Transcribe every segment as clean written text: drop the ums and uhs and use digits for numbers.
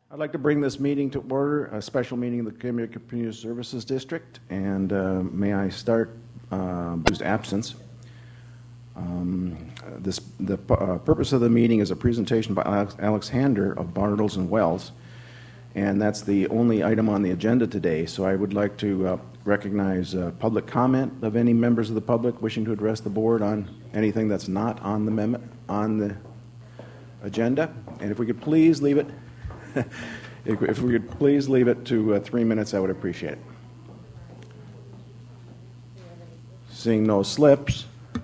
I'd like to bring this meeting to order, a special meeting of the Community Services District, and may I start with absence. The purpose of the meeting is a presentation by Alex Hander of Bartles and Wells, and that's the only item on the agenda today. So I would like to recognize public comment of any members of the public wishing to address the board on anything that's not on the agenda. And if we could please leave it if we could please leave it to 3 minutes, I would appreciate it. Seeing no slips,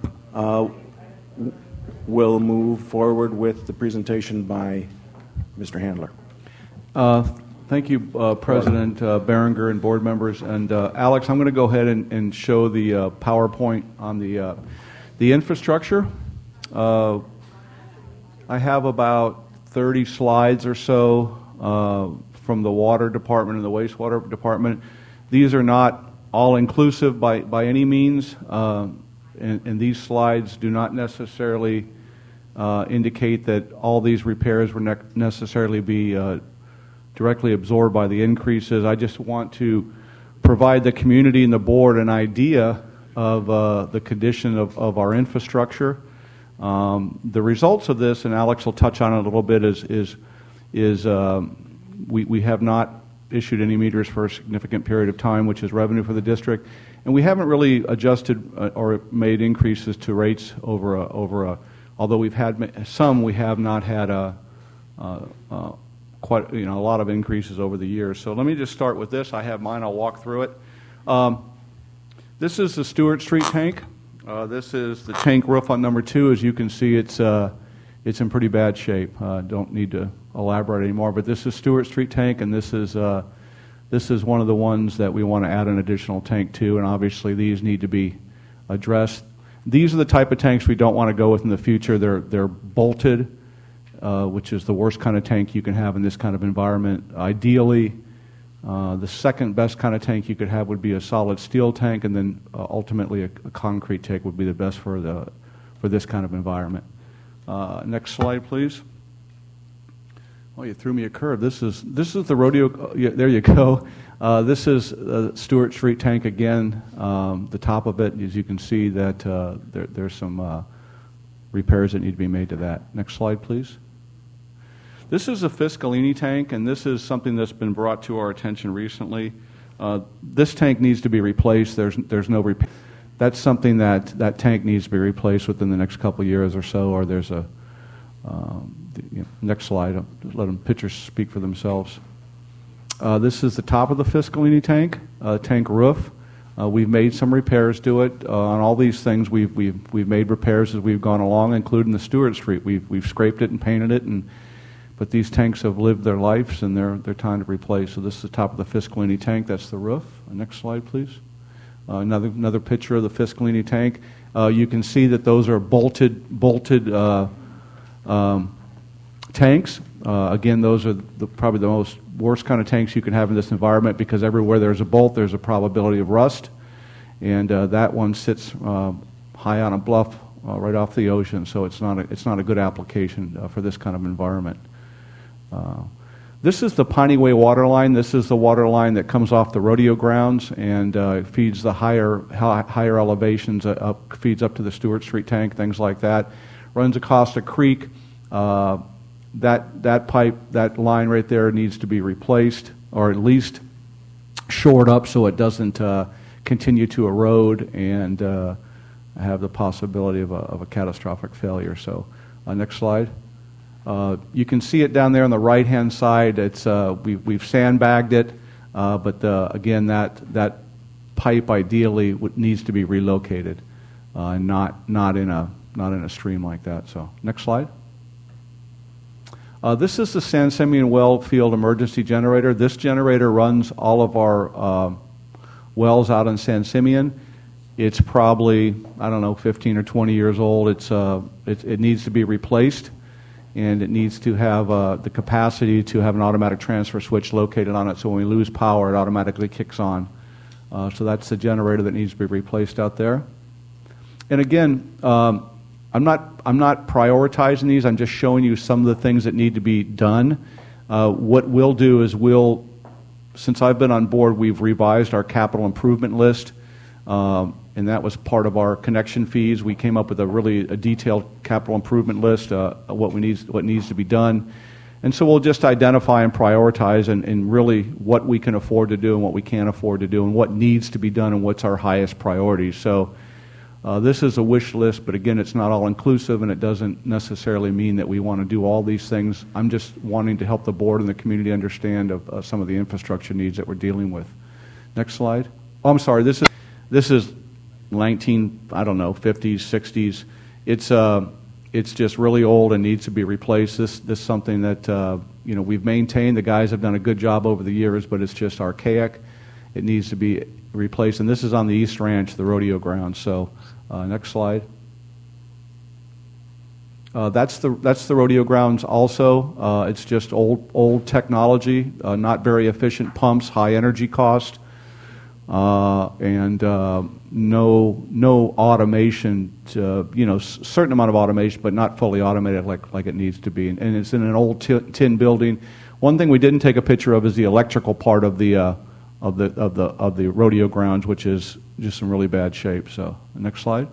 we'll move forward with the presentation by Mr. Handler. Thank you, President Berenger and board members. And Alex, I'm going to go ahead and show the PowerPoint on the infrastructure. I have about 30 slides or so from the water department and the wastewater department. These are not all inclusive by any means, and these slides do not necessarily indicate that all these repairs would necessarily be directly absorbed by the increases. I just want to provide the community and the board an idea of the condition of our infrastructure. The results of this, and Alex will touch on it a little bit, is we have not issued any meters for a significant period of time, which is revenue for the district, and we haven't really adjusted or made increases to rates although we've had some, we have not had quite a lot of increases over the years. So let me just start with this. I have mine. I'll walk through it. This is the Stewart Street tank. This is the tank roof on number 2. As you can see, it's in pretty bad shape. Don't need to elaborate anymore. But this is Stewart Street tank, and this is one of the ones that we want to add an additional tank to. And obviously, these need to be addressed. These are the type of tanks we don't want to go with in the future. They're bolted, which is the worst kind of tank you can have in this kind of environment. Ideally, the second best kind of tank you could have would be a solid steel tank, and then ultimately a concrete tank would be the best for this kind of environment. Next slide, please. Oh, you threw me a curve. This is the rodeo. There you go. This is Stewart Street tank again. The top of it, as you can see, that there's some repairs that need to be made to that. Next slide, please. This is a Fiscalini tank, and this is something that's been brought to our attention recently. This tank needs to be replaced. There's no repair. That's something that tank needs to be replaced within the next couple of years or so, or there's a next slide. Let them pictures speak for themselves. This is the top of the Fiscalini tank, tank roof. We've made some repairs to it. On all these things, we've made repairs as we've gone along, including the Stewart Street. We've scraped it and painted it, but these tanks have lived their lives, and they're time to replace. So this is the top of the Fiscalini tank. That's the roof. Next slide, please. Another picture of the Fiscalini tank. You can see that those are bolted tanks. Again, those are probably the worst kind of tanks you can have in this environment, because everywhere there's a bolt, there's a probability of rust, and that one sits high on a bluff right off the ocean. So it's not a good application for this kind of environment. This is the Piney Way water line. This is the water line that comes off the rodeo grounds and feeds the higher elevations, feeds up to the Stewart Street tank, things like that. Runs across a creek. That pipe, that line right there needs to be replaced, or at least shored up so it doesn't continue to erode and have the possibility of a catastrophic failure. So, next slide. You can see it down there on the right-hand side. It's we've sandbagged it, but again, that pipe ideally needs to be relocated, not in a stream like that. So, next slide. This is the San Simeon well field emergency generator. This generator runs all of our wells out in San Simeon. It's probably 15 or 20 years old. It needs to be replaced, and it needs to have the capacity to have an automatic transfer switch located on it, so when we lose power, it automatically kicks on. So that's the generator that needs to be replaced out there. And again, I'm not prioritizing these. I'm just showing you some of the things that need to be done. What we'll do is since I've been on board, we've revised our capital improvement list, and that was part of our connection fees. We came up with a detailed capital improvement list, what needs to be done. And so we'll just identify and prioritize and really what we can afford to do and what we can't afford to do and what needs to be done and what's our highest priority. So this is a wish list, but again, it's not all-inclusive, and it doesn't necessarily mean that we want to do all these things. I'm just wanting to help the board and the community understand of some of the infrastructure needs that we're dealing with. Next slide. Oh, I'm sorry. This is 50s, 60s. It's just really old and needs to be replaced. This is something that we've maintained. The guys have done a good job over the years, but it's just archaic. It needs to be replaced. And this is on the East Ranch, the rodeo ground. So next slide. That's the rodeo grounds also. It's just old technology, not very efficient pumps, high energy cost, and no automation. Certain amount of automation, but not fully automated like it needs to be. And it's in an old tin building. One thing we didn't take a picture of is the electrical part of the rodeo grounds, which is just in really bad shape. So next slide.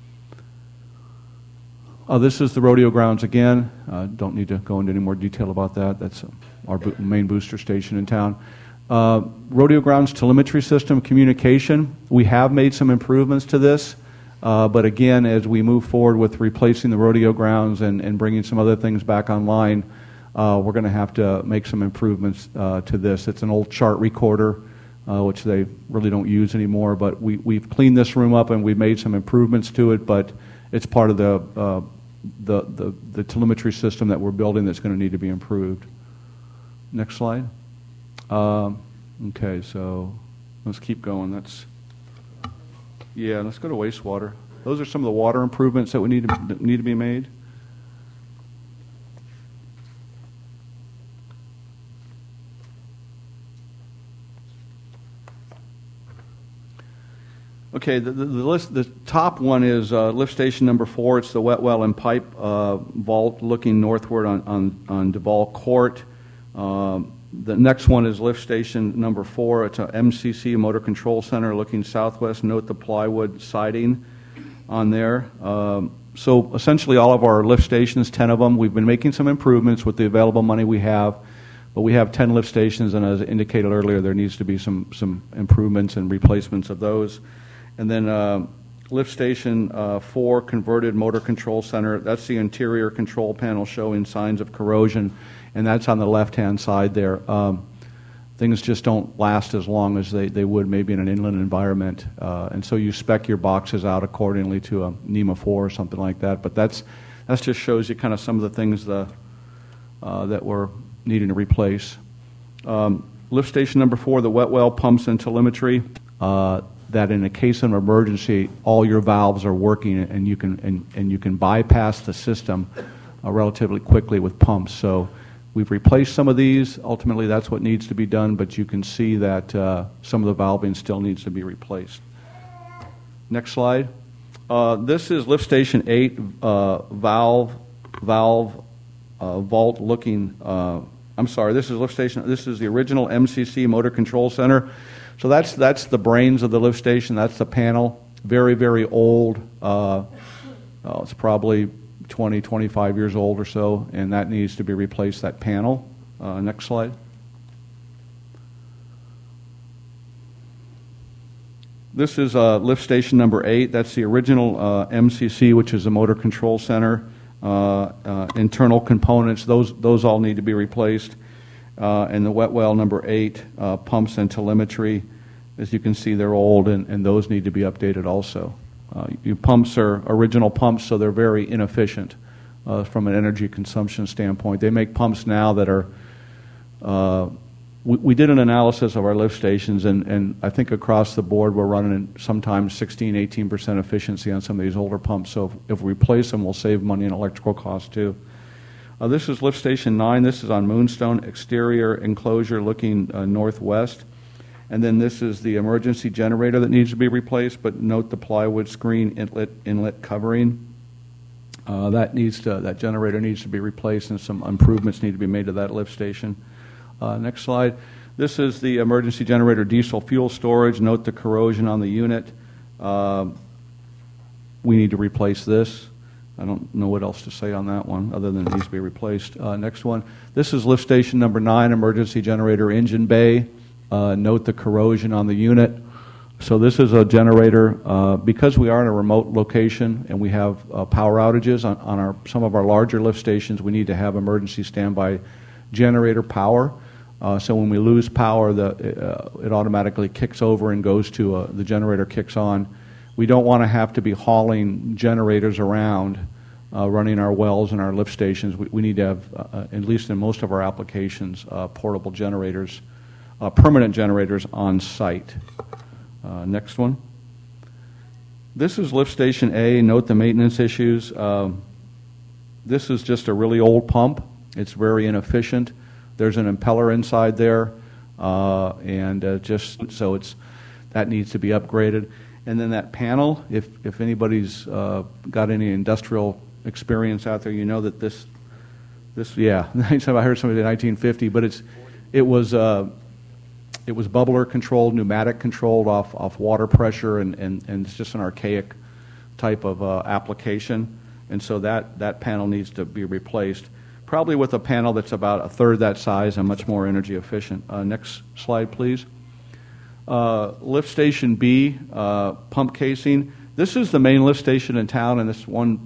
This is the rodeo grounds again. Don't need to go into any more detail about that. That's our main booster station in town. Rodeo grounds telemetry system communication. We have made some improvements to this, but again, as we move forward with replacing the rodeo grounds and bringing some other things back online, we're going to have to make some improvements to this. It's an old chart recorder, which they really don't use anymore, but we've cleaned this room up and we've made some improvements to it, but it's part of the telemetry system that we're building that's going to need to be improved. Next slide. Okay, so let's keep going. Let's go to wastewater. Those are some of the water improvements that we need to be made. Okay, the top one is lift station number 4. It's the wet well and pipe vault looking northward on Duval Court. The next one is lift station number 4. It's a MCC Motor Control Center looking southwest. Note the plywood siding on there. So essentially all of our lift stations, 10 of them, we've been making some improvements with the available money we have. But we have 10 lift stations, and as indicated earlier, there needs to be some improvements and replacements of those. And then lift station 4, converted motor control center. That's the interior control panel showing signs of corrosion, and that's on the left-hand side there. Things just don't last as long as they would maybe in an inland environment, and so you spec your boxes out accordingly to a NEMA 4 or something like that. But that just shows you kind of some of the things that we're needing to replace. Lift station number 4, the wet well pumps and telemetry. That in a case of emergency, all your valves are working, and you can bypass the system relatively quickly with pumps. So we've replaced some of these. Ultimately, that's what needs to be done, but you can see that some of the valving still needs to be replaced. Next slide. This is lift station 8, vault looking. I'm sorry. This is lift station. This is the original MCC Motor Control Center. So that's the brains of the lift station. That's the panel. Very, very old. It's probably 20, 25 years old or so, and that needs to be replaced, that panel. Next slide. This is lift station number 8. That's the original MCC, which is the Motor Control Center. Internal components, those all need to be replaced. And the wet well number 8, pumps and telemetry. As you can see, they're old, and those need to be updated also. Your pumps are original pumps, so they're very inefficient from an energy consumption standpoint. They make pumps now that are... We did an analysis of our lift stations, and I think across the board we're running sometimes 16, 18% efficiency on some of these older pumps. So if we replace them, we'll save money in electrical costs too. This is lift station 9. This is on Moonstone, exterior enclosure looking northwest. And then this is the emergency generator that needs to be replaced, but note the plywood screen inlet covering. That generator needs to be replaced, and some improvements need to be made to that lift station. Next slide. This is the emergency generator diesel fuel storage. Note the corrosion on the unit. We need to replace this. I don't know what else to say on that one other than it needs to be replaced. Next one. This is lift station number 9, emergency generator engine bay. Note the corrosion on the unit. So this is a generator, because we are in a remote location and we have power outages on some of our larger lift stations, we need to have emergency standby generator power. So when we lose power, it automatically kicks over and goes to, the generator kicks on. We don't want to have to be hauling generators around, running our wells and our lift stations. We need to have, at least in most of our applications, portable generators, permanent generators on site. Next one. This is lift station A. Note the maintenance issues. This is just a really old pump. It's very inefficient. There's an impeller inside there, and just so that needs to be upgraded. And then that panel, if anybody's got any industrial experience out there, you know that this yeah, I heard somebody in 1950, but it was bubbler controlled, pneumatic controlled off water pressure, and it's just an archaic type of application. And so that panel needs to be replaced, probably with a panel that's about a third that size and much more energy efficient. Next slide, please. Lift station B, pump casing. This is the main lift station in town, and this one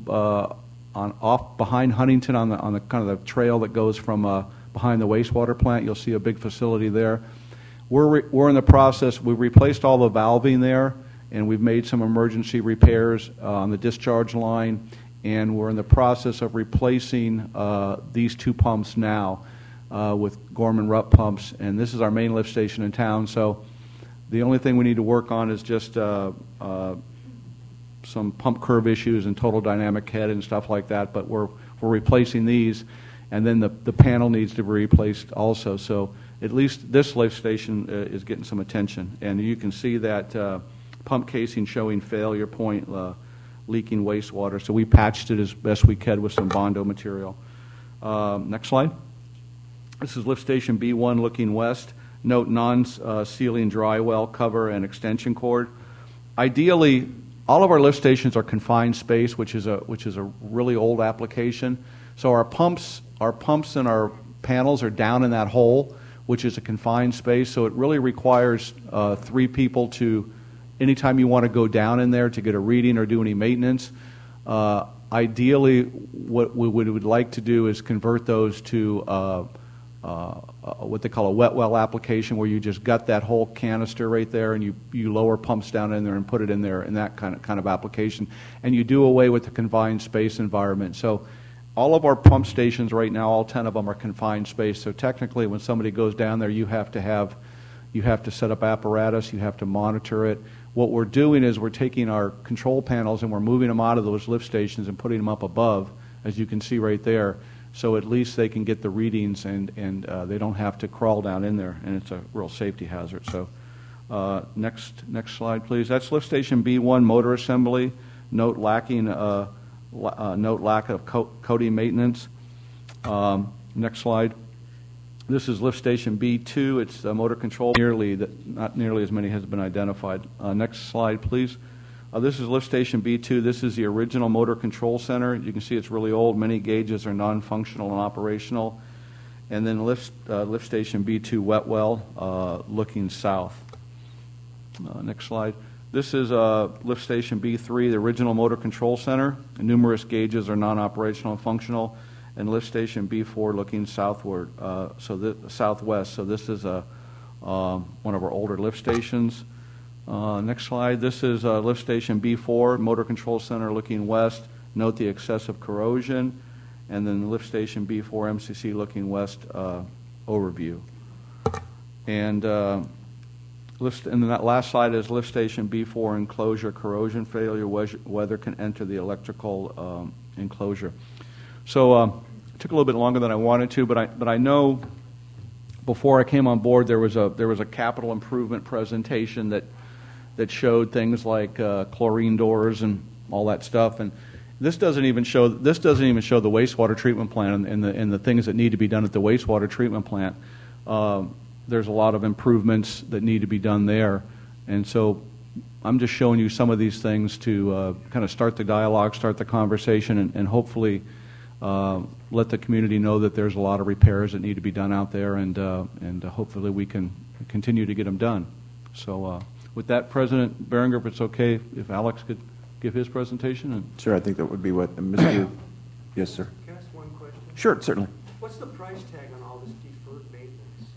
off behind Huntington on the kind of the trail that goes from behind the wastewater plant. You'll see a big facility there. We're in the process. We've replaced all the valving there, and we've made some emergency repairs on the discharge line, and we're in the process of replacing these two pumps now with Gorman-Rupp pumps, and this is our main lift station in town. So the only thing we need to work on is just some pump curve issues and total dynamic head and stuff like that, but we're replacing these, and then the panel needs to be replaced also. So at least this lift station is getting some attention, and you can see that pump casing showing failure point, leaking wastewater. So we patched it as best we could with some Bondo material. Next slide. This is lift station B1 looking west. Note non-sealing dry well cover and extension cord. Ideally, all of our lift stations are confined space, which is a really old application. So our pumps and our panels are down in that hole, which is a confined space. So it really requires 3 people to, anytime you want to go down in there to get a reading or do any maintenance. Ideally, what we would like to do is convert those to what they call a wet well application, where you just gut that whole canister right there and you lower pumps down in there and put it in there in that kind of application, and you do away with the confined space environment. So all of our pump stations right now, all 10 of them are confined space. So technically, when somebody goes down there, you have to set up apparatus, you have to monitor it. What we're doing is we're taking our control panels and we're moving them out of those lift stations and putting them up above, as you can see right there. So at least they can get the readings and they don't have to crawl down in there, and it's a real safety hazard. So next slide, please. That's lift station B1 motor assembly. Note lack of coating maintenance. Next slide. This is lift station B2. It's motor control. Not nearly as many has been identified. Next slide, please. This is lift station B2. This is the original motor control center. You can see it's really old. Many gauges are non-functional and operational. And then lift station B2 wet well looking south. Next slide. This is lift station B3, the original motor control center. Numerous gauges are non-operational and functional. And lift station B4 looking southward, southwest. So this is one of our older lift stations. Next slide. This is lift station B4, motor control center looking west. Note the excessive corrosion. And then lift station B4 MCC looking west overview. And then that last slide is lift station B4 enclosure corrosion failure. Weather can enter the electrical enclosure. So it took a little bit longer than I wanted to, but I know before I came on board there was a capital improvement presentation that showed things like chlorine doors and all that stuff, and This doesn't even show the wastewater treatment plant and the things that need to be done at the wastewater treatment plant. There's a lot of improvements that need to be done there, and so I'm just showing you some of these things to kind of start the dialogue, start the conversation, and hopefully let the community know that there's a lot of repairs that need to be done out there, and hopefully we can continue to get them done. So with that, President Berenger, if it's okay, if Alex could give his presentation. And sure, I think that would be what Mr. Yes, sir. Can I ask one question? Sure, certainly. What's the price tag on all this deferred maintenance?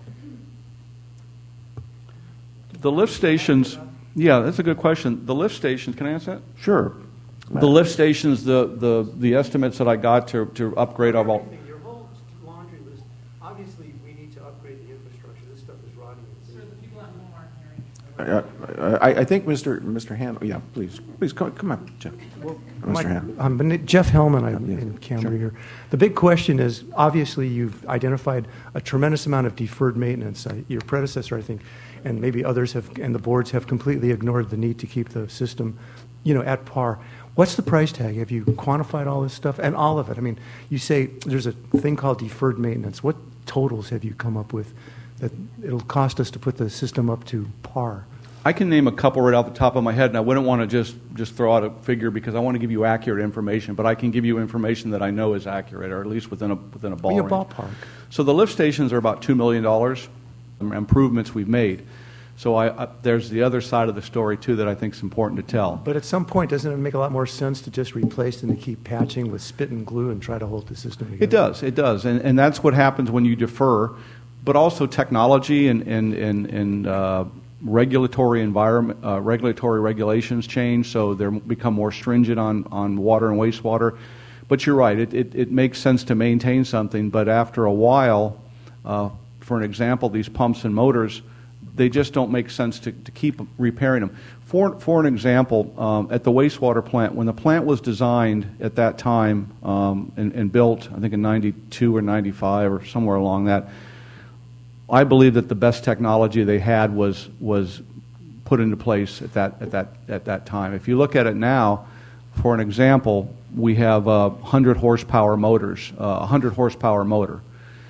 The lift stations, yeah, that's a good question. The lift stations, can I answer that? Sure. The lift stations, the estimates that I got to upgrade of all. Your whole laundry list, obviously we need to upgrade the infrastructure. This stuff is rotting. Sir, the people at home aren't hearing. I think Mr. Han, yeah, please come up, Jeff. Well, Mr. Han. I'm Jeff Hellman. I'm Yes, in Camry sure. here. The big question is, obviously you've identified a tremendous amount of deferred maintenance. Your predecessor, I think, and maybe others have, and the boards have completely ignored the need to keep the system, at par. What's the price tag? Have you quantified all this stuff and all of it? I mean, you say there's a thing called deferred maintenance. What totals have you come up with that it'll cost us to put the system up to par? I can name a couple right off the top of my head, and I wouldn't want to just throw out a figure because I want to give you accurate information, but I can give you information that I know is accurate, or at least within a ball Be a range. ballpark. So the lift stations are about $2 million improvements we've made. So there's the other side of the story, too, that I think is important to tell. But at some point, doesn't it make a lot more sense to just replace than to keep patching with spit and glue and try to hold the system together? It does. And that's what happens when you defer. But also technology and regulatory environment, regulatory regulations change, so they become more stringent on water and wastewater. But you're right, it makes sense to maintain something, but after a while, for an example, these pumps and motors, they just don't make sense to keep repairing them. For an example, at the wastewater plant, when the plant was designed at that time and built, I think in 92 or 95 or somewhere along that, I believe that the best technology they had was put into place at that time. If you look at it now, for an example, we have 100 horsepower motors, 100 horsepower motor.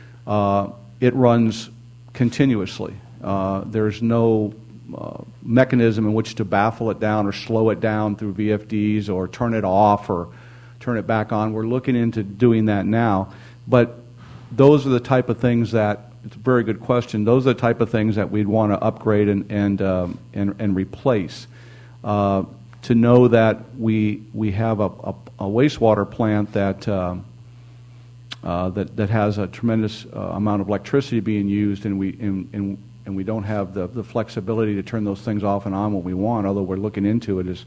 It runs continuously. There's no mechanism in which to baffle it down or slow it down through VFDs or turn it off or turn it back on. We're looking into doing that now. But those are the type of things that, it's a very good question, those are the type of things that we'd want to upgrade and replace. To know that we have a wastewater plant that has a tremendous amount of electricity being used, and we don't have the flexibility to turn those things off and on when we want. Although we're looking into it,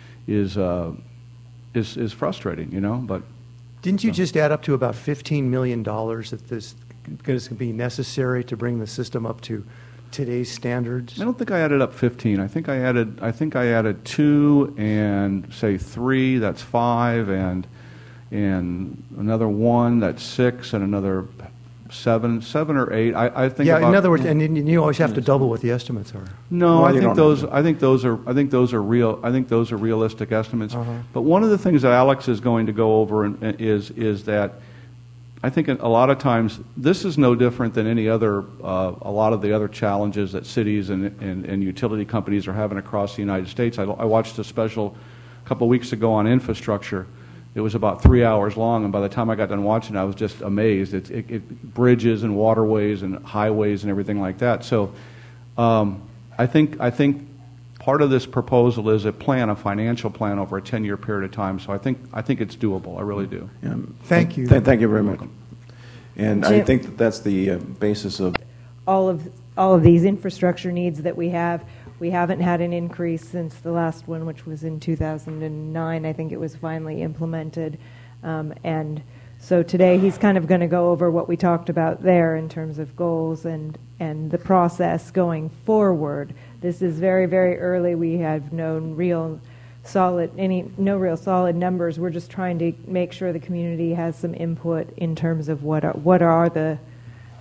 is frustrating, But Didn't you just add up to about $15 million that this is going to be necessary to bring the system up to today's standards? I don't think I added up 15. I think I added 2 and say 3. That's 5, and another 1. That's 6, and another 7 or 8. I think. Yeah. About, in other words, and you always have to double what the estimates are. No, Well, I you think don't those are real. I think those are realistic estimates. Uh-huh. But one of the things that Alex is going to go over is that I think a lot of times this is no different than any other. A lot of the other challenges that cities and utility companies are having across the United States. I watched a special a couple of weeks ago on infrastructure. It was about 3 hours long, and by the time I got done watching it, I was just amazed. It bridges and waterways and highways and everything like that. So I think part of this proposal is a financial plan over a 10-year period of time. So I think it's doable. I really do. Yeah. Thank you. Thank you very much. And I Jim- think that's the basis of all of these infrastructure needs that we have. We haven't had an increase since the last one, which was in 2009. I think it was finally implemented. And so today he's kind of going to go over what we talked about there in terms of goals and the process going forward. This is very, very early. We have no real solid numbers. We're just trying to make sure the community has some input in terms of what are the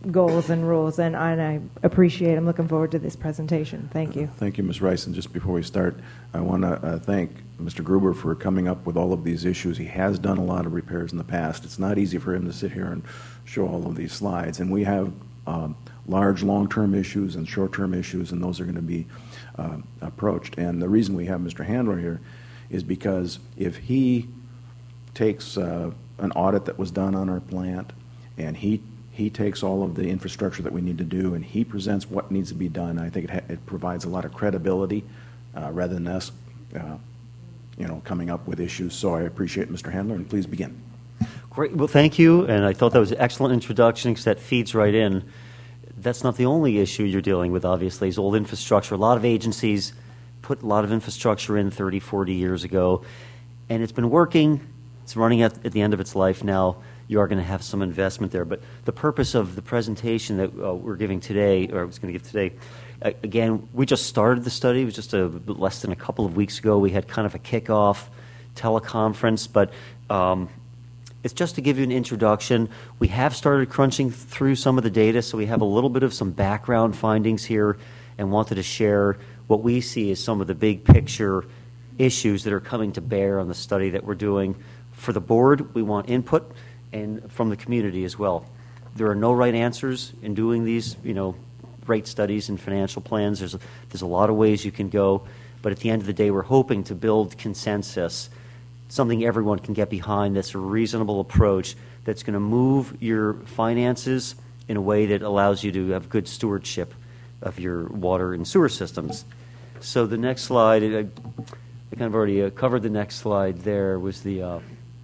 goals and rules, and I appreciate. I'm looking forward to this presentation. Thank you. Thank you, Ms. Rice. And just before we start, I want to thank Mr. Gruber for coming up with all of these issues. He has done a lot of repairs in the past. It's not easy for him to sit here and show all of these slides. And we have large long-term issues and short-term issues, and those are going to be approached. And the reason we have Mr. Handler here is because if he takes an audit that was done on our plant, and he takes all of the infrastructure that we need to do, and he presents what needs to be done, I think it provides a lot of credibility rather than us, coming up with issues. So I appreciate Mr. Handler, and please begin. Great. Well, thank you, and I thought that was an excellent introduction because that feeds right in. That's not the only issue you're dealing with, obviously, is old infrastructure. A lot of agencies put a lot of infrastructure in 30, 40 years ago, and it's been working. It's running at the end of its life now. You are going to have some investment there. But the purpose of the presentation that we're giving today, or I was going to give today, again, we just started the study. It was just less than a couple of weeks ago. We had kind of a kickoff teleconference, but it's just to give you an introduction. We have started crunching through some of the data, so we have a little bit of some background findings here and wanted to share what we see as some of the big picture issues that are coming to bear on the study that we're doing. For the board, we want input, and from the community as well. There are no right answers in doing these, rate studies and financial plans. There's a lot of ways you can go, but at the end of the day, we're hoping to build consensus, something everyone can get behind that's a reasonable approach that's going to move your finances in a way that allows you to have good stewardship of your water and sewer systems. So the next slide, I kind of already covered the next slide there, was the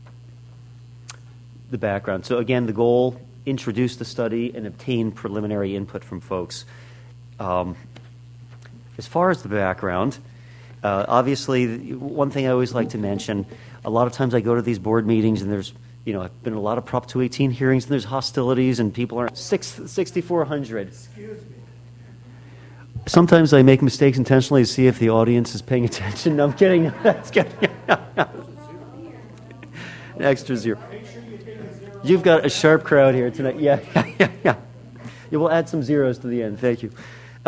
background. So again, the goal, introduce the study and obtain preliminary input from folks. As far as the background, obviously, one thing I always like to mention, a lot of times I go to these board meetings and there's, I've been in a lot of Prop 218 hearings and there's hostilities and people are 6,400. Excuse me. Sometimes I make mistakes intentionally to see if the audience is paying attention. No, I'm kidding. That's kidding. An extra zero. You've got a sharp crowd here tonight. Yeah. You will add some zeros to the end. Thank you.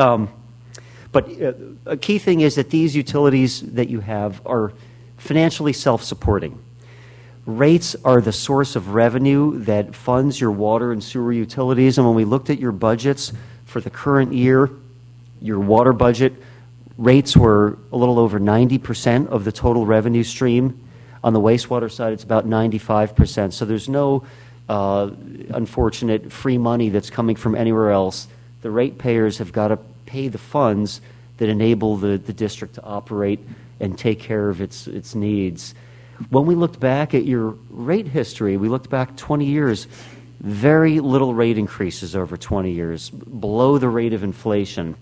But a key thing is that these utilities that you have are financially self-supporting. Rates are the source of revenue that funds your water and sewer utilities. And when we looked at your budgets for the current year, your water budget, rates were a little over 90% of the total revenue stream. On the wastewater side, it's about 95%. So there's no unfortunate free money that's coming from anywhere else. The ratepayers have got to pay the funds that enable the district to operate and take care of its needs. When we looked back at your rate history, we looked back 20 years, very little rate increases over 20 years, below the rate of inflation.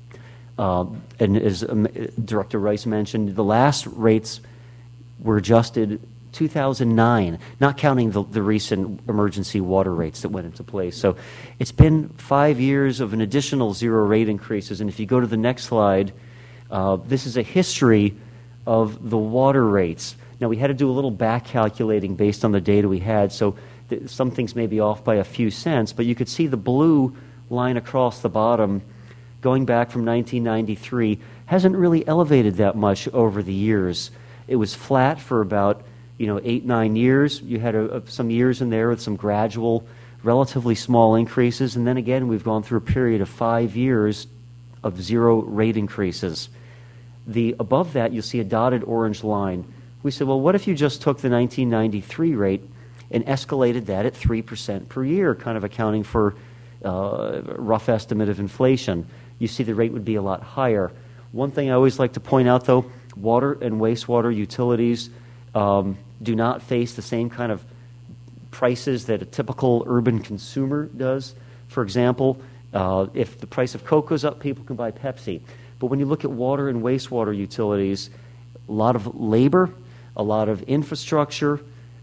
And as Director Rice mentioned, the last rates were adjusted 2009, not counting the recent emergency water rates that went into place. So it's been 5 years of an additional zero rate increases. And if you go to the next slide, this is a history of the water rates. Now, we had to do a little back calculating based on the data we had, so some things may be off by a few cents, but you could see the blue line across the bottom going back from 1993 hasn't really elevated that much over the years. It was flat for about 8-9 years. You had some years in there with some gradual, relatively small increases, and then again we've gone through a period of 5 years of zero rate increases. Above that, you'll see a dotted orange line. We said, well, what if you just took the 1993 rate and escalated that at 3% per year, kind of accounting for a rough estimate of inflation? You see the rate would be a lot higher. One thing I always like to point out, though, water and wastewater utilities do not face the same kind of prices that a typical urban consumer does. For example, if the price of Coke goes up, people can buy Pepsi. But when you look at water and wastewater utilities, a lot of labor, a lot of infrastructure.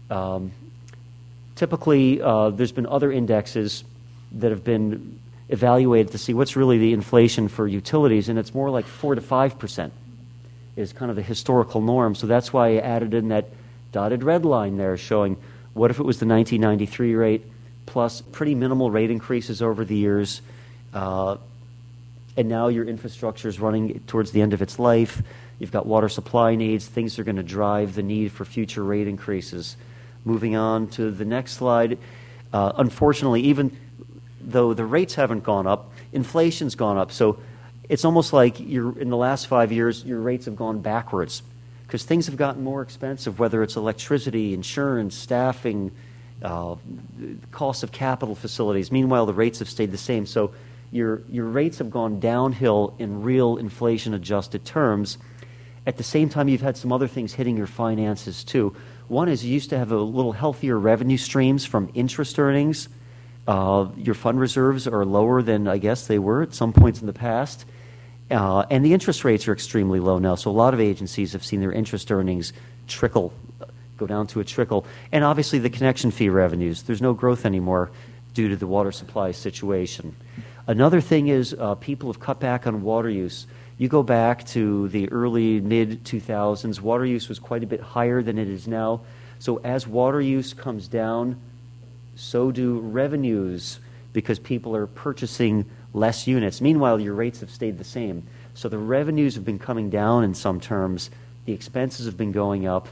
Typically, there's been other indexes that have been evaluated to see what's really the inflation for utilities, and it's more like 4 to 5% is kind of the historical norm. So that's why I added in that dotted red line there showing what if it was the 1993 rate plus pretty minimal rate increases over the years. And now your infrastructure is running towards the end of its life. You've got water supply needs. Things are going to drive the need for future rate increases. Moving on to the next slide. Unfortunately, even though the rates haven't gone up, inflation's gone up. So it's almost like in the last 5 years, your rates have gone backwards because things have gotten more expensive, whether it's electricity, insurance, staffing, cost of capital facilities. Meanwhile, the rates have stayed the same. So your rates have gone downhill in real inflation-adjusted terms. At the same time, you've had some other things hitting your finances, too. One is you used to have a little healthier revenue streams from interest earnings. Your fund reserves are lower than I guess they were at some points in the past. And the interest rates are extremely low now. So a lot of agencies have seen their interest earnings go down to a trickle. And obviously the connection fee revenues. There's no growth anymore due to the water supply situation. Another thing is people have cut back on water use. You go back to the early, mid-2000s, water use was quite a bit higher than it is now. So as water use comes down, so do revenues because people are purchasing less units. Meanwhile, your rates have stayed the same. So the revenues have been coming down in some terms. The expenses have been going up.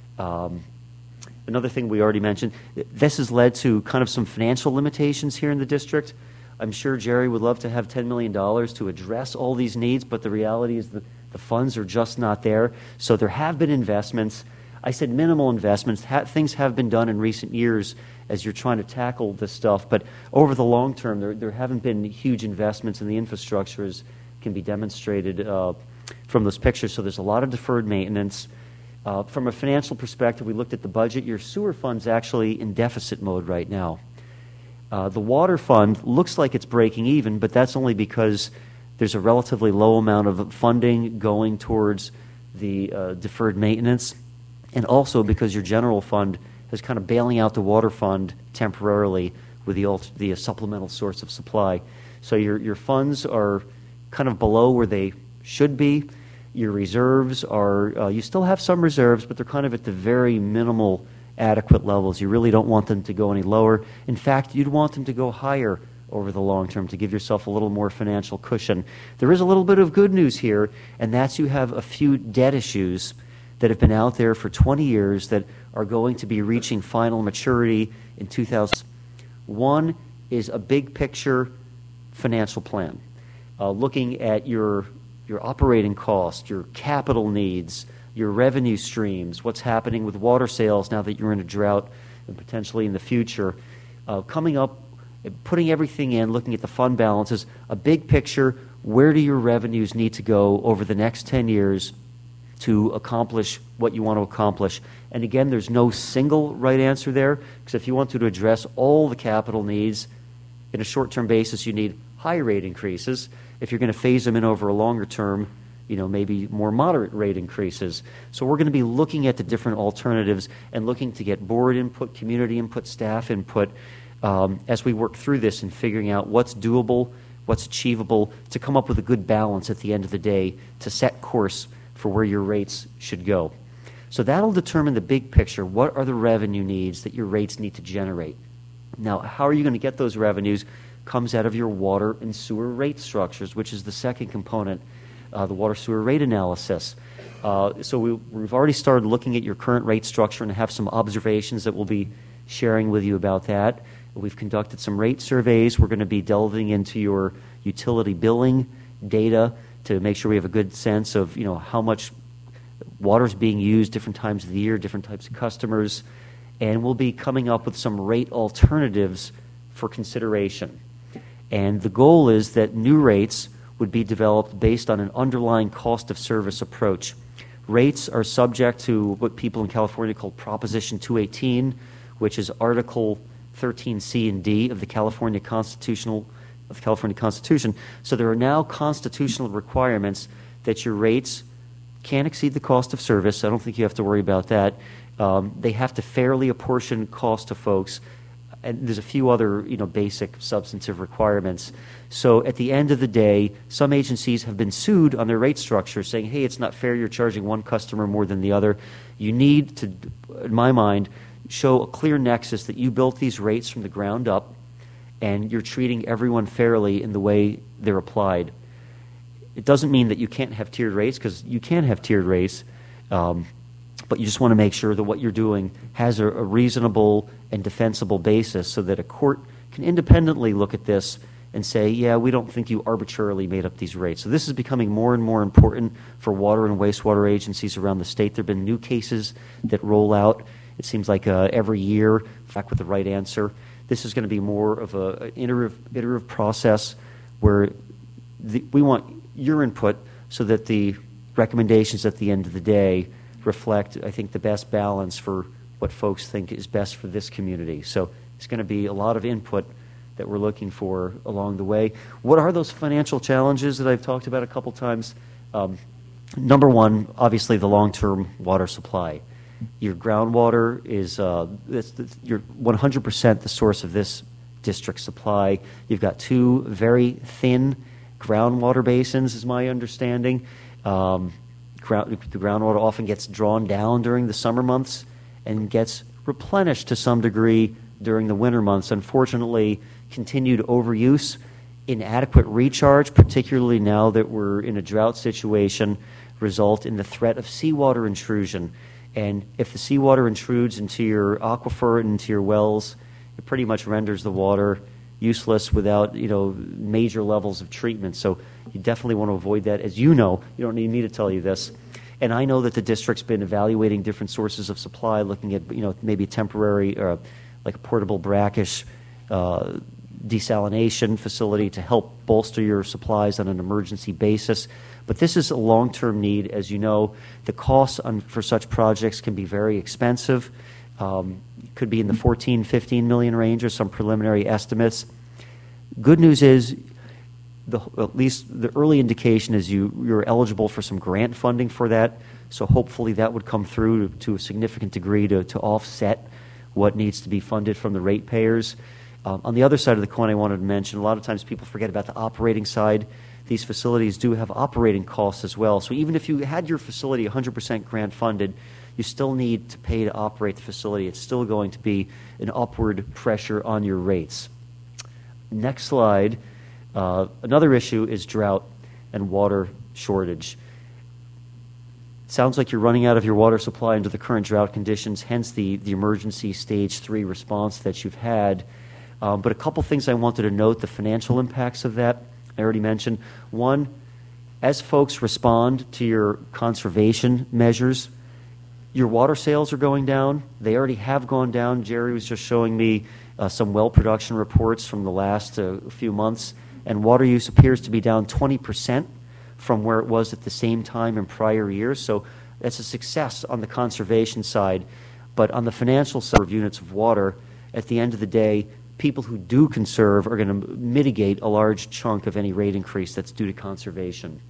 Another thing we already mentioned, this has led to kind of some financial limitations here in the district. I'm sure Jerry would love to have $10 million to address all these needs, but the reality is that the funds are just not there. So there have been investments. I said minimal investments. Things have been done in recent years as you're trying to tackle this stuff, but over the long term, there haven't been huge investments in the infrastructure as can be demonstrated from those pictures. So there's a lot of deferred maintenance. From a financial perspective, we looked at the budget. Your sewer fund's actually in deficit mode right now. The water fund looks like it's breaking even, but that's only because there's a relatively low amount of funding going towards the deferred maintenance, and also because your general fund is kind of bailing out the water fund temporarily with the supplemental source of supply. So your funds are kind of below where they should be. Your reserves are, you still have some reserves, but they're kind of at the very minimal adequate levels. You really don't want them to go any lower. In fact, you'd want them to go higher over the long term to give yourself a little more financial cushion. There is a little bit of good news here, and that's you have a few debt issues that have been out there for 20 years that are going to be reaching final maturity in 2000. One is a big picture financial plan, looking at your operating cost, your capital needs, your revenue streams, what's happening with water sales now that you're in a drought and potentially in the future, coming up, putting everything in, looking at the fund balances, a big picture, where do your revenues need to go over the next 10 years to accomplish what you want to accomplish. And again, there's no single right answer there, because if you want to address all the capital needs in a short-term basis, you need high rate increases. If you're going to phase them in over a longer term, maybe more moderate rate increases. So we're going to be looking at the different alternatives and looking to get board input, community input, staff input as we work through this and figuring out what's doable, what's achievable, to come up with a good balance at the end of the day to set course for where your rates should go. So that'll determine the big picture. What are the revenue needs that your rates need to generate? Now, how are you going to get those revenues? Comes out of your water and sewer rate structures, which is the second component, the water sewer rate analysis. So we've already started looking at your current rate structure and have some observations that we'll be sharing with you about that. We've conducted some rate surveys. We're going to be delving into your utility billing data to make sure we have a good sense of how much water is being used different times of the year, different types of customers, and we'll be coming up with some rate alternatives for consideration. And the goal is that new rates would be developed based on an underlying cost of service approach. Rates are subject to what people in California call Proposition 218, which is Article 13C and D of the California Constitution. So there are now constitutional requirements that your rates can't exceed the cost of service. I don't think you have to worry about that. They have to fairly apportion cost to folks. And there's a few other, basic substantive requirements. So at the end of the day, some agencies have been sued on their rate structure saying, hey, it's not fair, you're charging one customer more than the other. You need to, in my mind, show a clear nexus that you built these rates from the ground up and you're treating everyone fairly in the way they're applied. It doesn't mean that you can't have tiered rates, because you can have tiered rates, but you just want to make sure that what you're doing has a reasonable and defensible basis so that a court can independently look at this and say, yeah, we don't think you arbitrarily made up these rates. So this is becoming more and more important for water and wastewater agencies around the state. There have been new cases that roll out, it seems like every year, in fact, with the right answer. This is going to be more of an iterative process where we want your input so that the recommendations at the end of the day reflect, I think, the best balance for what folks think is best for this community. So it's going to be a lot of input that we're looking for along the way. What are those financial challenges that I've talked about a couple times? Number one, obviously, the long-term water supply. Your groundwater is you're 100% the source of this district's supply. You've got two very thin groundwater basins, is my understanding. The groundwater often gets drawn down during the summer months and gets replenished to some degree during the winter months. Unfortunately, continued overuse, inadequate recharge, particularly now that we're in a drought situation, result in the threat of seawater intrusion. And if the seawater intrudes into your aquifer and into your wells, it pretty much renders the water useless without, major levels of treatment. So you definitely want to avoid that. As you know, you don't need me to tell you this. And I know that the district's been evaluating different sources of supply, looking at, maybe temporary, like a portable brackish desalination facility to help bolster your supplies on an emergency basis. But this is a long-term need. As you know, the costs for such projects can be very expensive. Could be in the 14, 15 million range, or some preliminary estimates. Good news is, at least the early indication is you're eligible for some grant funding for that. So hopefully that would come through to a significant degree to offset what needs to be funded from the ratepayers. On the other side of the coin, I wanted to mention, a lot of times people forget about the operating side. These facilities do have operating costs as well. So even if you had your facility 100% grant funded, you still need to pay to operate the facility. It's still going to be an upward pressure on your rates. Next slide. Another issue is drought and water shortage. Sounds like you're running out of your water supply under the current drought conditions, hence the emergency stage 3 response that you've had. But a couple things I wanted to note, the financial impacts of that, I already mentioned. One, as folks respond to your conservation measures, your water sales are going down. They already have gone down. Jerry was just showing me some well production reports from the last few months, and water use appears to be down 20% from where it was at the same time in prior years. So that's a success on the conservation side. But on the financial side of units of water, at the end of the day, people who do conserve are going to mitigate a large chunk of any rate increase that's due to conservation.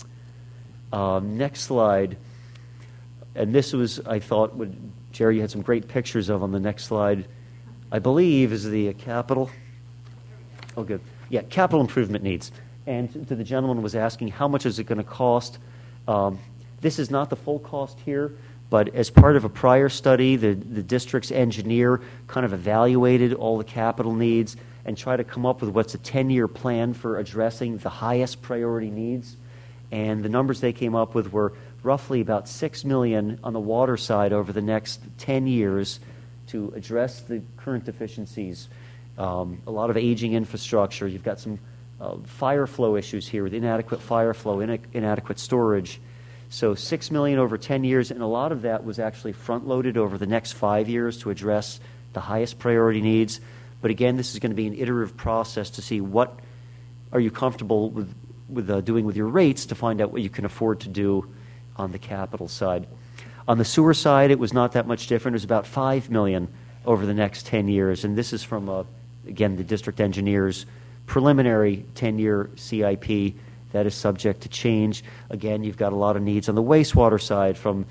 Next slide. And this was, I thought, Jerry, you had some great pictures of on the next slide, I believe, is the capital. Oh, good. Yeah, capital improvement needs. And to the gentleman was asking, how much is it going to cost? This is not the full cost here, but as part of a prior study, the district's engineer kind of evaluated all the capital needs and tried to come up with what's a 10-year plan for addressing the highest priority needs. And the numbers they came up with were roughly about $6 million on the water side over the next 10 years to address the current deficiencies. A lot of aging infrastructure. You've got some fire flow issues here with inadequate fire flow, inadequate storage. So $6 million over 10 years, and a lot of that was actually front-loaded over the next 5 years to address the highest priority needs. But again, this is going to be an iterative process to see what are you comfortable with doing with your rates to find out what you can afford to do on the capital side. On the sewer side, it was not that much different. It was about $5 million over the next 10 years, and this is from, again, the district engineer's preliminary 10-year CIP. That is subject to change. Again, you've got a lot of needs on the wastewater side from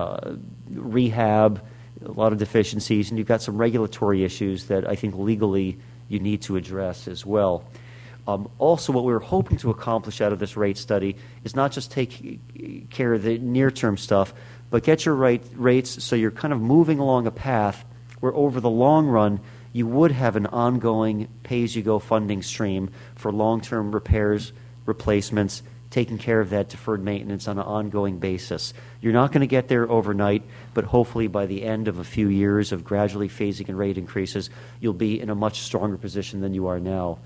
rehab, a lot of deficiencies, and you've got some regulatory issues that I think legally you need to address as well. Also, what we were hoping to accomplish out of this rate study is not just take care of the near-term stuff, but get your rates so you're kind of moving along a path where over the long run, you would have an ongoing pay-as-you-go funding stream for long-term repairs, replacements, taking care of that deferred maintenance on an ongoing basis. You're not going to get there overnight, but hopefully by the end of a few years of gradually phasing in rate increases, you'll be in a much stronger position than you are now.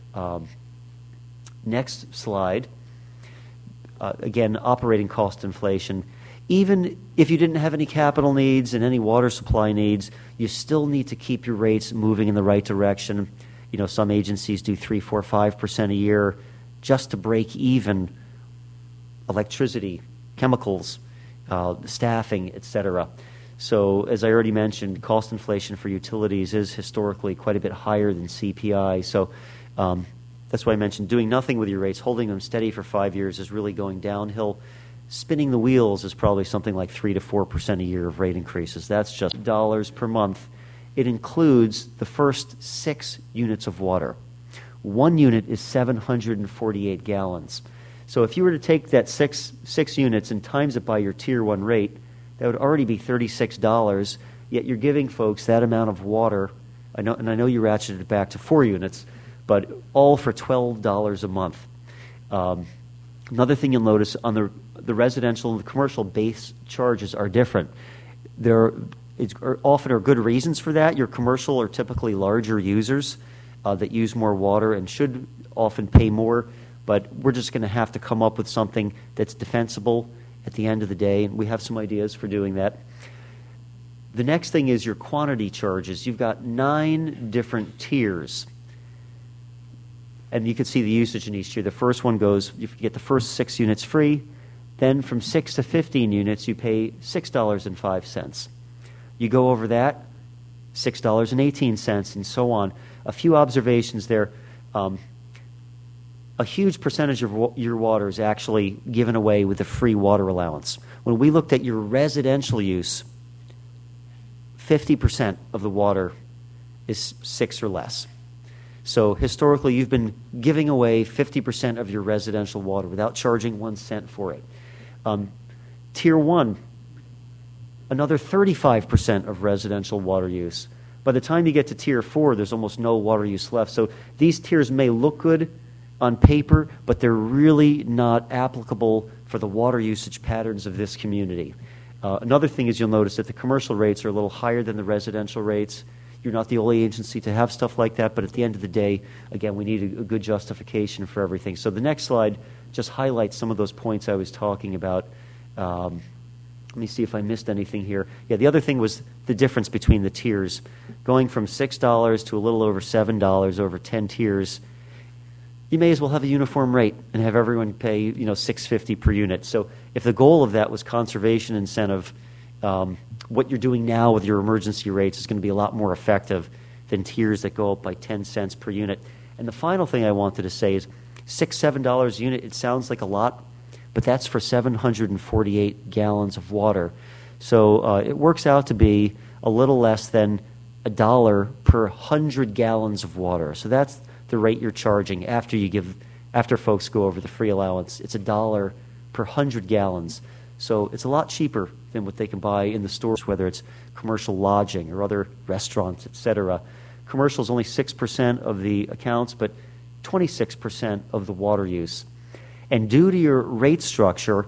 Next slide. Again, operating cost inflation. Even if you didn't have any capital needs and any water supply needs, you still need to keep your rates moving in the right direction. You know, some agencies do 3%, 4%, 5% a year just to break even electricity, chemicals, staffing, etc. So, as I already mentioned, cost inflation for utilities is historically quite a bit higher than CPI. So, that's why I mentioned doing nothing with your rates, holding them steady for 5 years is really going downhill. Spinning the wheels is probably something like 3 to 4% a year of rate increases. That's just dollars per month. It includes the first 6 units of water. 1 unit is 748 gallons. So if you were to take that six units and times it by your Tier 1 rate, that would already be $36, yet you're giving folks that amount of water. I know you ratcheted it back to 4 units, but all for $12 a month. Another thing you'll notice on the residential and the commercial base charges are different. There often are good reasons for that. Your commercial are typically larger users that use more water and should often pay more, but we're just going to have to come up with something that's defensible at the end of the day, and we have some ideas for doing that. The next thing is your quantity charges. You've got 9 different tiers, and you can see the usage in each tier. The first one goes, you get the first 6 units free, then from 6 to 15 units, you pay $6.05. You go over that, $6.18, and so on. A few observations there. A huge percentage of your water is actually given away with the free water allowance. When we looked at your residential use, 50% of the water is 6 or less. So historically, you've been giving away 50% of your residential water without charging 1 cent for it. Tier 1, another 35% of residential water use. By the time you get to Tier 4, there's almost no water use left. So these tiers may look good on paper, but they're really not applicable for the water usage patterns of this community. Another thing is you'll notice that the commercial rates are a little higher than the residential rates. You're not the only agency to have stuff like that, but at the end of the day, again, we need a good justification for everything. So the next slide just highlights some of those points I was talking about. Let me see if I missed anything here. Yeah, the other thing was the difference between the tiers. Going from $6 to a little over $7 over 10 tiers, you may as well have a uniform rate and have everyone pay, $6.50 per unit. So if the goal of that was conservation incentive, what you're doing now with your emergency rates is going to be a lot more effective than tiers that go up by 10 cents per unit. And the final thing I wanted to say is $6, $7 a unit, it sounds like a lot, but that's for 748 gallons of water. So it works out to be a little less than $1 per 100 gallons of water. So that's the rate you're charging after folks go over the free allowance. It's $1 per 100 gallons. So it's a lot cheaper than what they can buy in the stores, whether it's commercial lodging or other restaurants, etc. Commercial is only 6% of the accounts, but 26% of the water use. And due to your rate structure,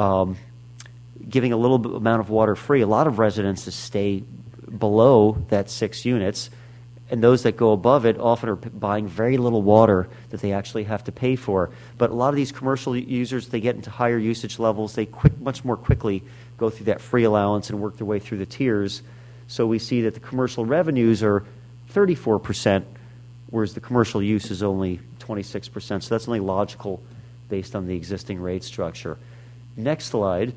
giving a little amount of water free, a lot of residences stay below that 6 units, and those that go above it often are buying very little water that they actually have to pay for. But a lot of these commercial users, they get into higher usage levels. They much more quickly go through that free allowance and work their way through the tiers. So we see that the commercial revenues are 34%, whereas the commercial use is only 26%. So that's only logical based on the existing rate structure. Next slide.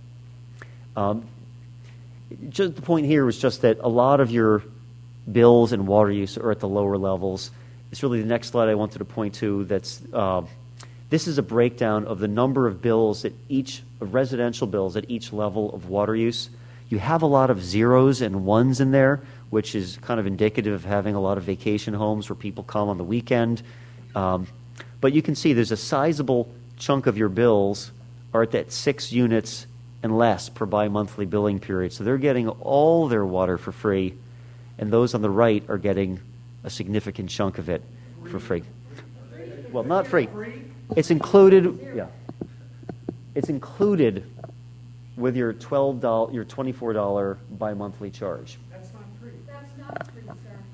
Just the point here was just that a lot of your bills and water use are at the lower levels. It's really the next slide I wanted to point to. This is a breakdown of the number of bills of residential bills at each level of water use. You have a lot of zeros and ones in there, which is kind of indicative of having a lot of vacation homes where people come on the weekend. But you can see there's a sizable chunk of your bills are at that 6 units and less per bi-monthly billing period. So they're getting all their water for free. and those on the right are getting a significant chunk of it for free. Well, not free. It's included. Yeah. It's included with your $24 bi-monthly charge. That's not free. That's not free,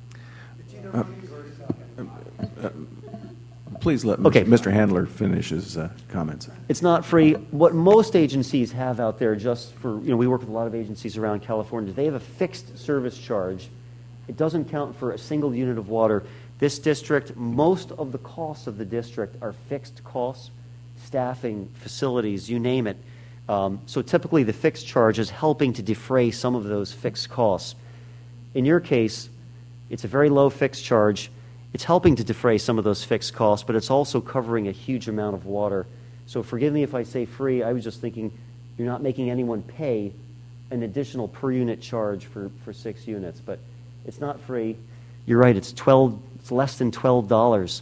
sir. Please let Okay. Mr. Handler finish his comments. It's not free. What most agencies have out there, just for, we work with a lot of agencies around California, they have a fixed service charge. It doesn't count for a single unit of water. This district, most of the costs of the district are fixed costs, staffing, facilities, you name it. So typically the fixed charge is helping to defray some of those fixed costs. In your case, it's a very low fixed charge. It's helping to defray some of those fixed costs, but it's also covering a huge amount of water. So forgive me if I say free. I was just thinking you're not making anyone pay an additional per unit charge for 6 units, but it's not free. You're right. It's less than $12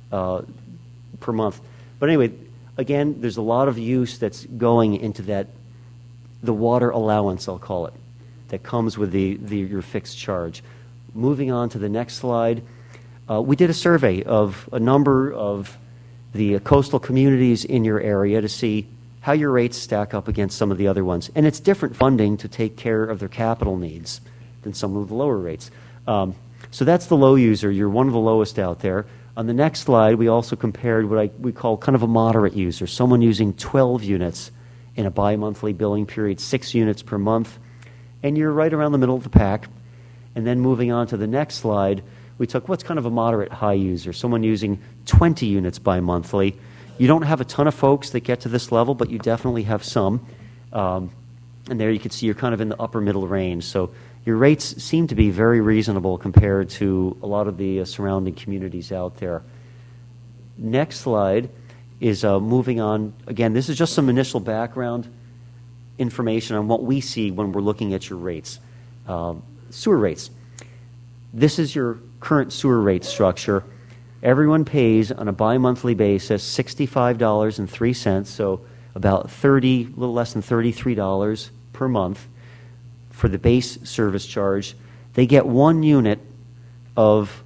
per month. But anyway, again, there's a lot of use that's going into the water allowance, I'll call it, that comes with your fixed charge. Moving on to the next slide, we did a survey of a number of the coastal communities in your area to see how your rates stack up against some of the other ones. And it's different funding to take care of their capital needs than some of the lower rates. So that's the low user. You're one of the lowest out there. On the next slide, we also compared what we call kind of a moderate user, someone using 12 units in a bi-monthly billing period, 6 units per month. And you're right around the middle of the pack. And then moving on to the next slide, we took what's kind of a moderate high user, someone using 20 units bi-monthly. You don't have a ton of folks that get to this level, but you definitely have some. And there you can see you're kind of in the upper middle range. So your rates seem to be very reasonable compared to a lot of the surrounding communities out there. Next slide is moving on. Again, this is just some initial background information on what we see when we're looking at your rates. Sewer rates. This is your current sewer rate structure. Everyone pays on a bi-monthly basis $65.03, so about a little less than $33 per month for the base service charge. They get 1 unit of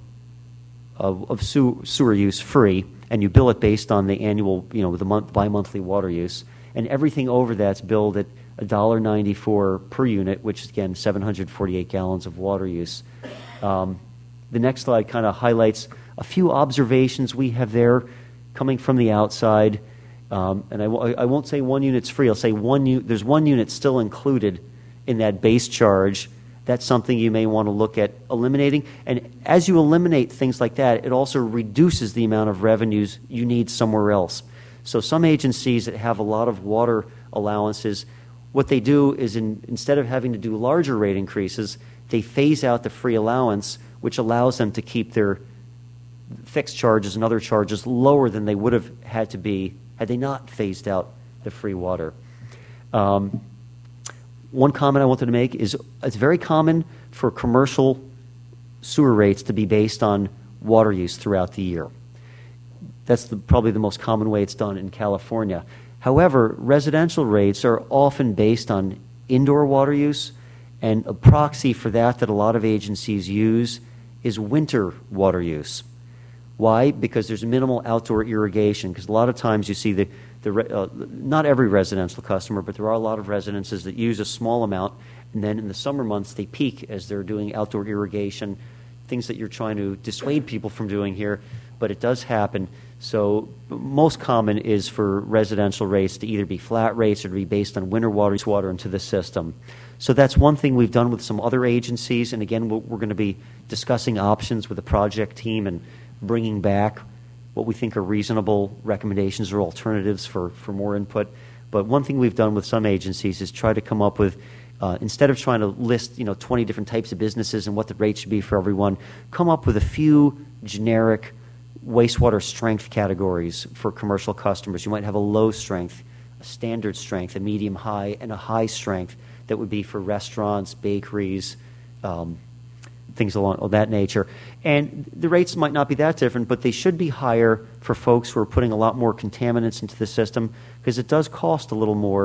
sewer use free, and you bill it based on the annual, the bi-monthly water use. And everything over that's billed at $1.94 per unit, which is, again, 748 gallons of water use. The next slide kind of highlights a few observations we have there coming from the outside. And I won't say 1 unit's free. I'll say there's 1 unit still included in that base charge. That's something you may want to look at eliminating. And as you eliminate things like that, it also reduces the amount of revenues you need somewhere else. So some agencies that have a lot of water allowances, what they do is instead of having to do larger rate increases, they phase out the free allowance, which allows them to keep their fixed charges and other charges lower than they would have had to be had they not phased out the free water. One comment I wanted to make is it's very common for commercial sewer rates to be based on water use throughout the year. That's probably the most common way it's done in California. However, residential rates are often based on indoor water use, and a proxy for that a lot of agencies use is winter water use. Why? Because there's minimal outdoor irrigation, because a lot of times you see not every residential customer, but there are a lot of residences that use a small amount, and then in the summer months they peak as they're doing outdoor irrigation, things that you're trying to dissuade people from doing here, but it does happen. So most common is for residential rates to either be flat rates or to be based on winter water into the system. So that's one thing we've done with some other agencies, and again, we're going to be discussing options with the project team and bringing back what we think are reasonable recommendations or alternatives for more input. But one thing we've done with some agencies is try to come up with, instead of trying to list 20 different types of businesses and what the rate should be for everyone, come up with a few generic wastewater strength categories for commercial customers. You might have a low strength, a standard strength, a medium high, and a high strength that would be for restaurants, bakeries, things along that nature. And the rates might not be that different, but they should be higher for folks who are putting a lot more contaminants into the system, because it does cost a little more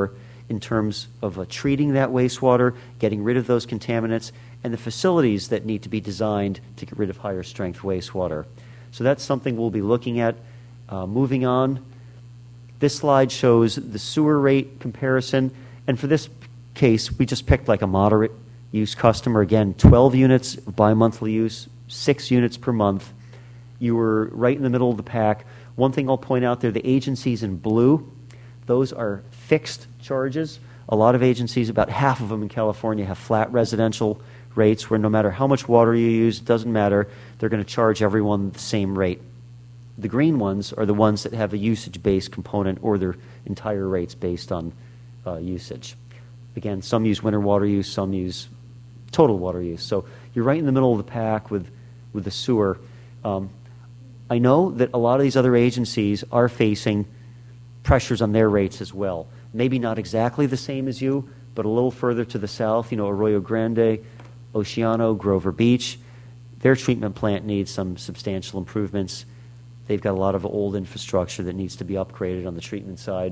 in terms of treating that wastewater, getting rid of those contaminants, and the facilities that need to be designed to get rid of higher strength wastewater. So that's something we'll be looking at. Moving on, this slide shows the sewer rate comparison, and for this case, we just picked like a moderate use customer. Again, 12 units of bi-monthly use, 6 units per month. You were right in the middle of the pack. One thing I'll point out there, the agencies in blue, those are fixed charges. A lot of agencies, about half of them in California, have flat residential rates where no matter how much water you use, it doesn't matter, they're going to charge everyone the same rate. The green ones are the ones that have a usage-based component, or their entire rates based on usage. Again, some use winter water use, some use total water use. So you're right in the middle of the pack with the sewer. I know that a lot of these other agencies are facing pressures on their rates as well. Maybe not exactly the same as you, but a little further to the south, Arroyo Grande, Oceano, Grover Beach, their treatment plant needs some substantial improvements. They've got a lot of old infrastructure that needs to be upgraded on the treatment side.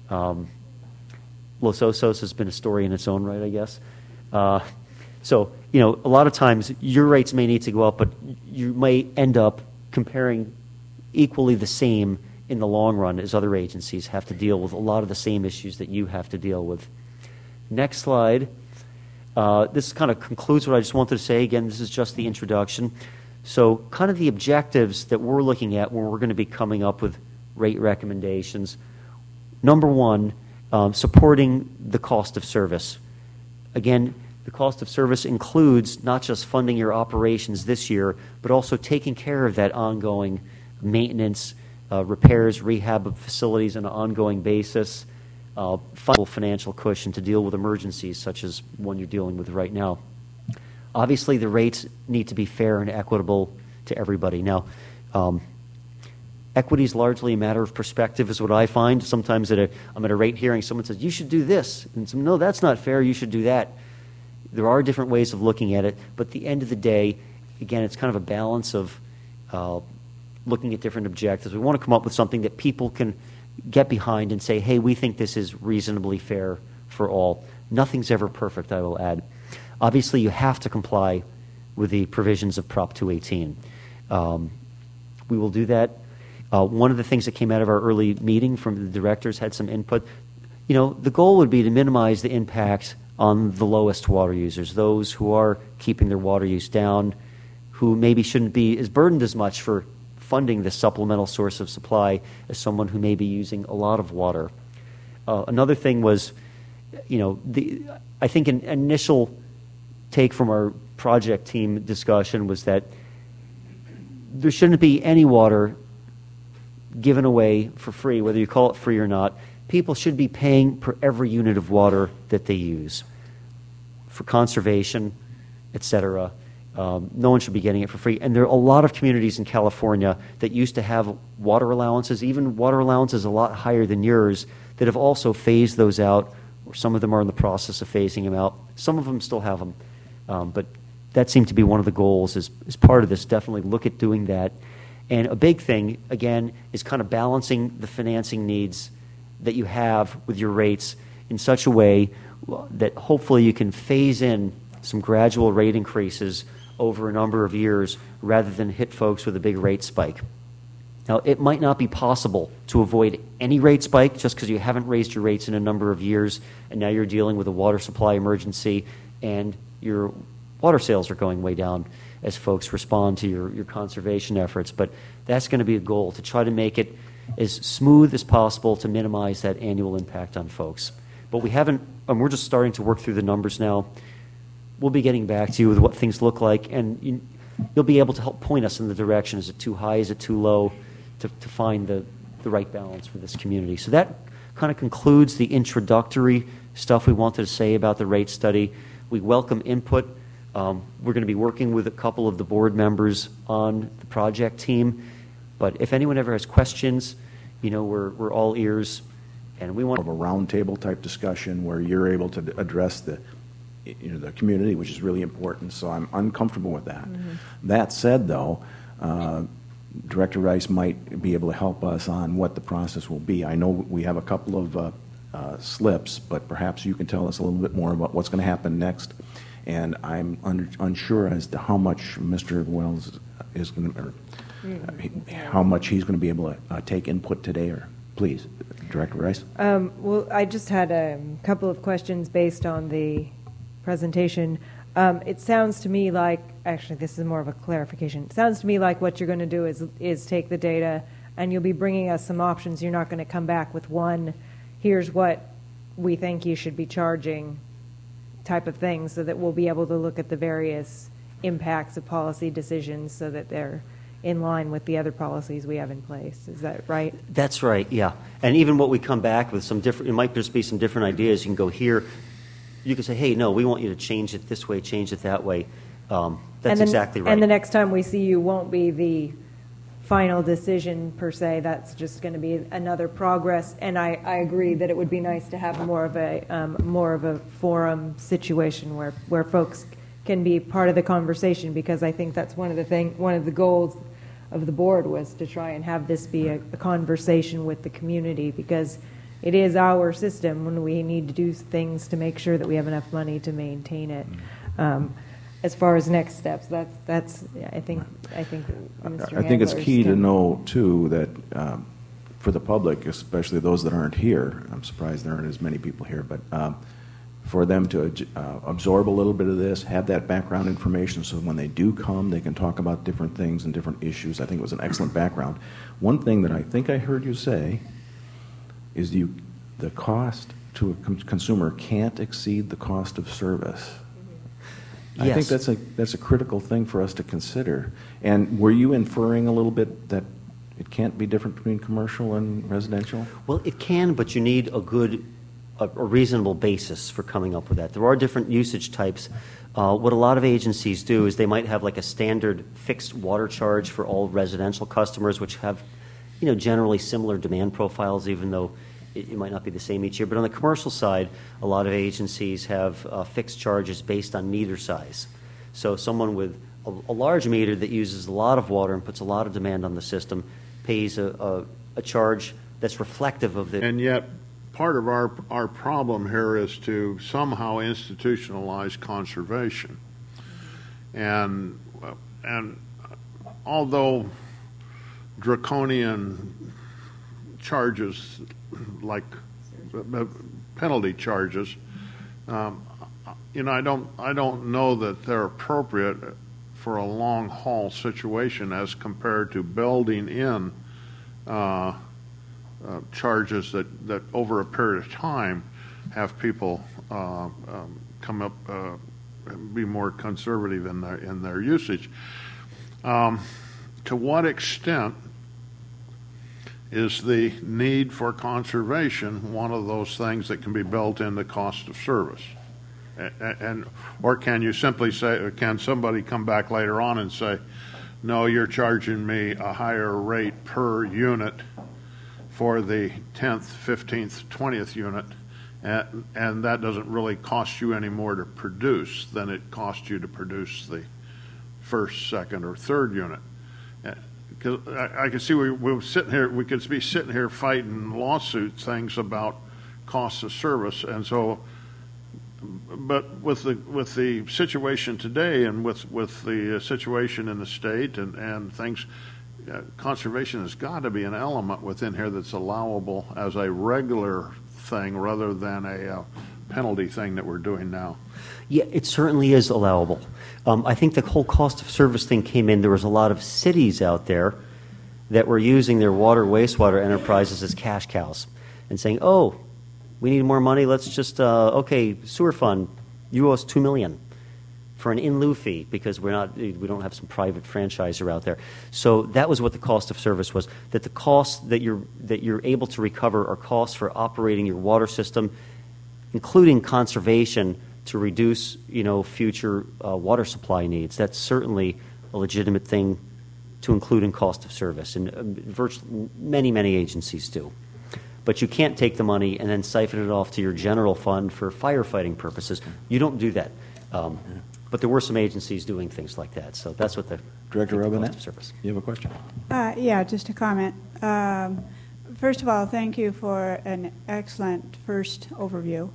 Los Osos has been a story in its own right, I guess. So, a lot of times your rates may need to go up, but you may end up comparing equally the same in the long run as other agencies have to deal with a lot of the same issues that you have to deal with. Next slide. This kind of concludes what I just wanted to say. Again, this is just the introduction. So kind of the objectives that we're looking at when we're going to be coming up with rate recommendations. Number one, supporting the cost of service. Again, the cost of service includes not just funding your operations this year, but also taking care of that ongoing maintenance, repairs, rehab of facilities on an ongoing basis, financial cushion to deal with emergencies such as one you're dealing with right now. Obviously, the rates need to be fair and equitable to everybody. Now, equity is largely a matter of perspective, is what I find. Sometimes I'm at a rate hearing, someone says, you should do this. And some, no, that's not fair, you should do that. There are different ways of looking at it, but at the end of the day, again, it's kind of a balance of looking at different objectives. We want to come up with something that people can get behind and say, hey, we think this is reasonably fair for all. Nothing's ever perfect, I will add. Obviously, you have to comply with the provisions of Prop 218. We will do that. One of the things that came out of our early meeting from the directors had some input. The goal would be to minimize the impact on the lowest water users, those who are keeping their water use down, who maybe shouldn't be as burdened as much for funding this supplemental source of supply as someone who may be using a lot of water. Another thing was, I think an initial take from our project team discussion was that there shouldn't be any water given away for free, whether you call it free or not. People should be paying per every unit of water that they use for conservation, etc. No one should be getting it for free. And there are a lot of communities in California that used to have water allowances, even water allowances a lot higher than yours, that have also phased those out, or some of them are in the process of phasing them out. Some of them still have them. But that seemed to be one of the goals as part of this. Definitely look at doing that. And a big thing, again, is kind of balancing the financing needs that you have with your rates in such a way that hopefully you can phase in some gradual rate increases over a number of years rather than hit folks with a big rate spike. Now, it might not be possible to avoid any rate spike just because you haven't raised your rates in a number of years and now you're dealing with a water supply emergency and your water sales are going way down as folks respond to your conservation efforts. But that's going to be a goal, to try to make it as smooth as possible to minimize that annual impact on folks. But we haven't, we're just starting to work through the numbers now. We'll be getting back to you with what things look like, and you'll be able to help point us in the direction. Is it too high? Is it too low? To find the right balance for this community. So that kind of concludes the introductory stuff we wanted to say about the rate study. We welcome input. We're going to be working with a couple of the board members on the project team. But if anyone ever has questions, we're all ears, and we want a roundtable type discussion where you're able to address the community, which is really important. So I'm uncomfortable with that. Mm-hmm. That said, though, Director Rice might be able to help us on what the process will be. I know we have a couple of slips, but perhaps you can tell us a little bit more about what's going to happen next. And I'm unsure as to how much Mr. Wells is going to, how much he's going to be able to take input today. Or please, Director Rice. Well, I just had a couple of questions based on the presentation. It sounds to me like, actually, this is more of a clarification. It sounds to me like what you're going to do is take the data, and you'll be bringing us some options. You're not going to come back with one, here's what we think you should be charging type of thing, so that we'll be able to look at the various impacts of policy decisions so that they're in line with the other policies we have in place. Is that right? That's right, yeah. And even what we come back with, some different, it might just be some different ideas. You can go here. You can say, hey, no, we want you to change it this way, change it that way. That's exactly right. And the next time we see you won't be the final decision per se. That's just going to be another progress. And I agree that it would be nice to have more of a forum situation where folks can be part of the conversation, because I think that's one of the goals of the board was to try and have this be a conversation with the community, because it is our system when we need to do things to make sure that we have enough money to maintain it. As far as next steps, that's I think Mr. I think it's Handler's key to can- know too that for the public, especially those that aren't here, I'm surprised there aren't as many people here, but for them to absorb a little bit of this, have that background information, so when they do come, they can talk about different things and different issues. I think it was an excellent background. One thing that I think I heard you say is the cost to a consumer can't exceed the cost of service. I Yes. think that's a critical thing for us to consider. And were you inferring a little bit that it can't be different between commercial and residential? Well, it can, but you need a reasonable basis for coming up with that. There are different usage types. What a lot of agencies do is they might have like a standard fixed water charge for all residential customers, which have, generally similar demand profiles, even though it might not be the same each year. But on the commercial side, a lot of agencies have fixed charges based on meter size. So someone with a large meter that uses a lot of water and puts a lot of demand on the system pays a charge that's reflective of the... And yet, part of our problem here is to somehow institutionalize conservation. And although draconian charges like penalty charges, I don't know that they're appropriate for a long haul situation as compared to building in charges that over a period of time have people come up, be more conservative in their usage. To what extent is the need for conservation one of those things that can be built in the cost of service? Or can you simply say, or can somebody come back later on and say, no, you're charging me a higher rate per unit for the 10th, 15th, 20th unit, and that doesn't really cost you any more to produce than it costs you to produce the first, second, or third unit. Because I can see we could be sitting here fighting lawsuit things about costs of service, and so. But with the situation today, and with the situation in the state and things, conservation has got to be an element within here that's allowable as a regular thing rather than a penalty thing that we're doing now. Yeah, it certainly is allowable. I think the whole cost of service thing came in. There was a lot of cities out there that were using their water wastewater enterprises as cash cows and saying, oh, we need more money. Let's just, sewer fund, you owe us $2 million for an in lieu fee because we don't have some private franchisor out there. So that was what the cost of service was. That the costs that you're able to recover are costs for operating your water system, including conservation to reduce, future water supply needs. That's certainly a legitimate thing to include in cost of service, and virtually many agencies do. But you can't take the money and then siphon it off to your general fund for firefighting purposes. You don't do that. But there were some agencies doing things like that. So that's what the Director cost Robinette, of service. you have a question? Yeah, just a comment. First of all, thank you for an excellent first overview.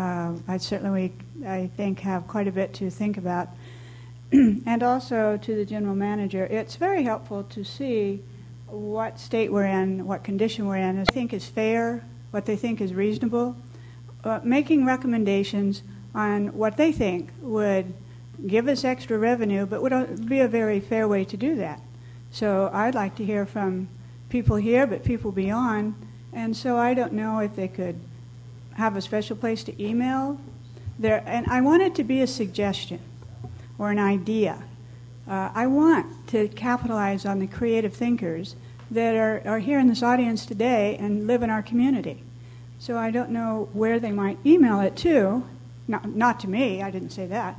I think, have quite a bit to think about. And also to the general manager, it's very helpful to see what state we're in, what condition we're in, what they think is fair, what they think is reasonable, making recommendations on what they think would give us extra revenue, but would be a very fair way to do that. So I'd like to hear from people here, but people beyond, and so I don't know if they could have a special place to email there. And I want it to be a suggestion or an idea. I want to capitalize on the creative thinkers that are here in this audience today and live in our community. So I don't know where they might email it to. Not to me, I didn't say that.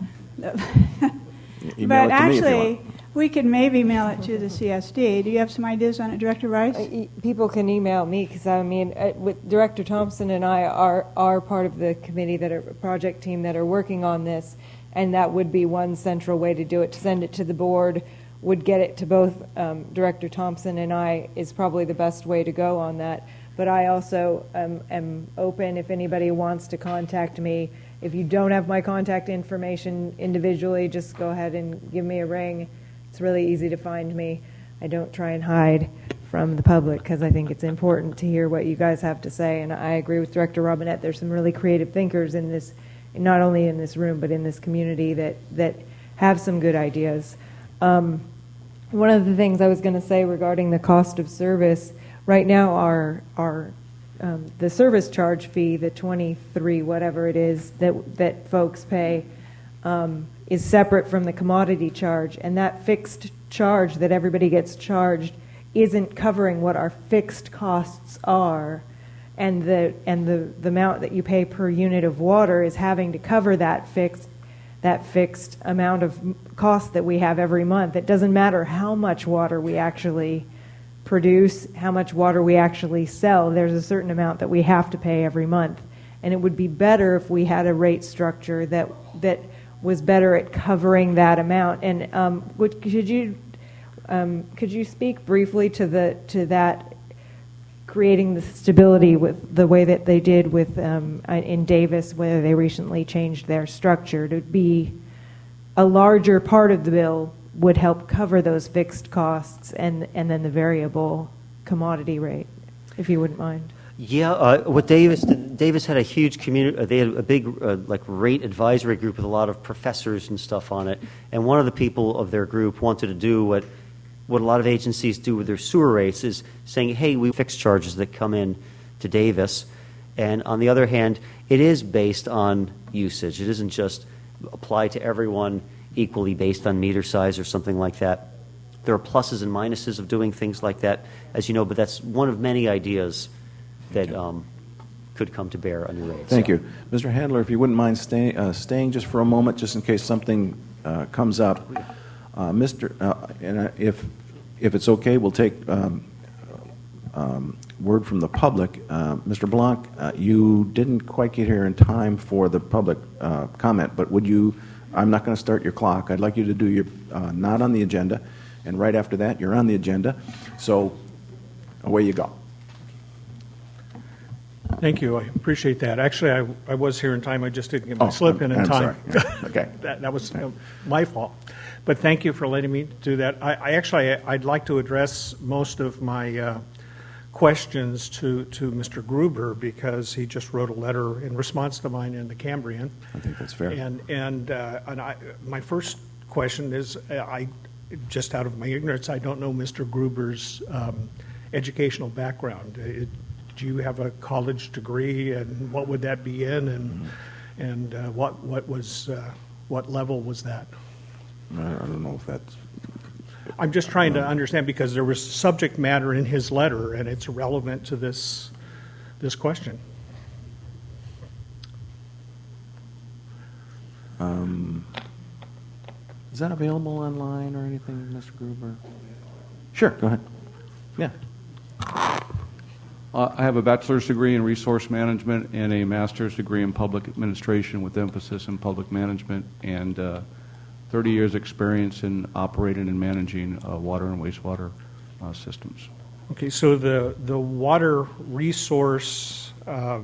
But actually, we could maybe mail it to the CSD. Do you have some ideas on it, Director Rice? People can email me because with Director Thompson and I are part of the committee project team that are working on this, and that would be one central way to do it. To send it to the board would get it to both Director Thompson and I is probably the best way to go on that. But I also am open if anybody wants to contact me. If you don't have my contact information individually, just go ahead and give me a ring. It's really easy to find me. I don't try and hide from the public because I think it's important to hear what you guys have to say. And I agree with Director Robinette. There's some really creative thinkers in this, not only in this room, but in this community that have some good ideas. One of the things I was going to say regarding the cost of service, right now the service charge fee, the 23 whatever it is that folks pay, is separate from the commodity charge, and that fixed charge that everybody gets charged isn't covering what our fixed costs are, and the amount that you pay per unit of water is having to cover that fixed amount of cost that we have every month. It doesn't matter how much water we actually produce, how much water we actually sell. There's a certain amount that we have to pay every month, and it would be better if we had a rate structure that was better at covering that amount. And could you speak briefly to that, creating the stability with the way that they did with in Davis, where they recently changed their structure to be a larger part of the bill would help cover those fixed costs and then the variable commodity rate, if you wouldn't mind. Yeah, what Davis had a huge community. They had a big rate advisory group with a lot of professors and stuff on it. And one of the people of their group wanted to do what a lot of agencies do with their sewer rates, is saying, hey, we fix charges that come in to Davis. And on the other hand, it is based on usage. It isn't just applied to everyone equally based on meter size or something like that. There are pluses and minuses of doing things like that, as you know, but that's one of many ideas that could come to bear on your rates. Thank you. Mr. Handler, if you wouldn't mind staying just for a moment, just in case something comes up. If it's okay, we'll take word from the public. Mr. Blanc, you didn't quite get here in time for the public comment, but would you, I'm not going to start your clock. I'd like you to do your not on the agenda, and right after that, you're on the agenda. So away you go. Thank you. I appreciate that. Actually, I was here in time. I just didn't get my slip in time. Sorry. Okay. that was my fault. But thank you for letting me do that. I'd like to address most of my questions to Mr. Gruber, because he just wrote a letter in response to mine in the Cambrian. I think that's fair. My first question is, just out of my ignorance, I don't know Mr. Gruber's educational background. Do you have a college degree, and what would that be in, and what level was that? I don't know if that's... I'm just trying to understand, because there was subject matter in his letter, and it's relevant to this question. Is that available online or anything, Mr. Gruber? Sure, go ahead. Yeah. I have a bachelor's degree in resource management and a master's degree in public administration with emphasis in public management, and 30 years experience in operating and managing water and wastewater systems. Okay, so the water resource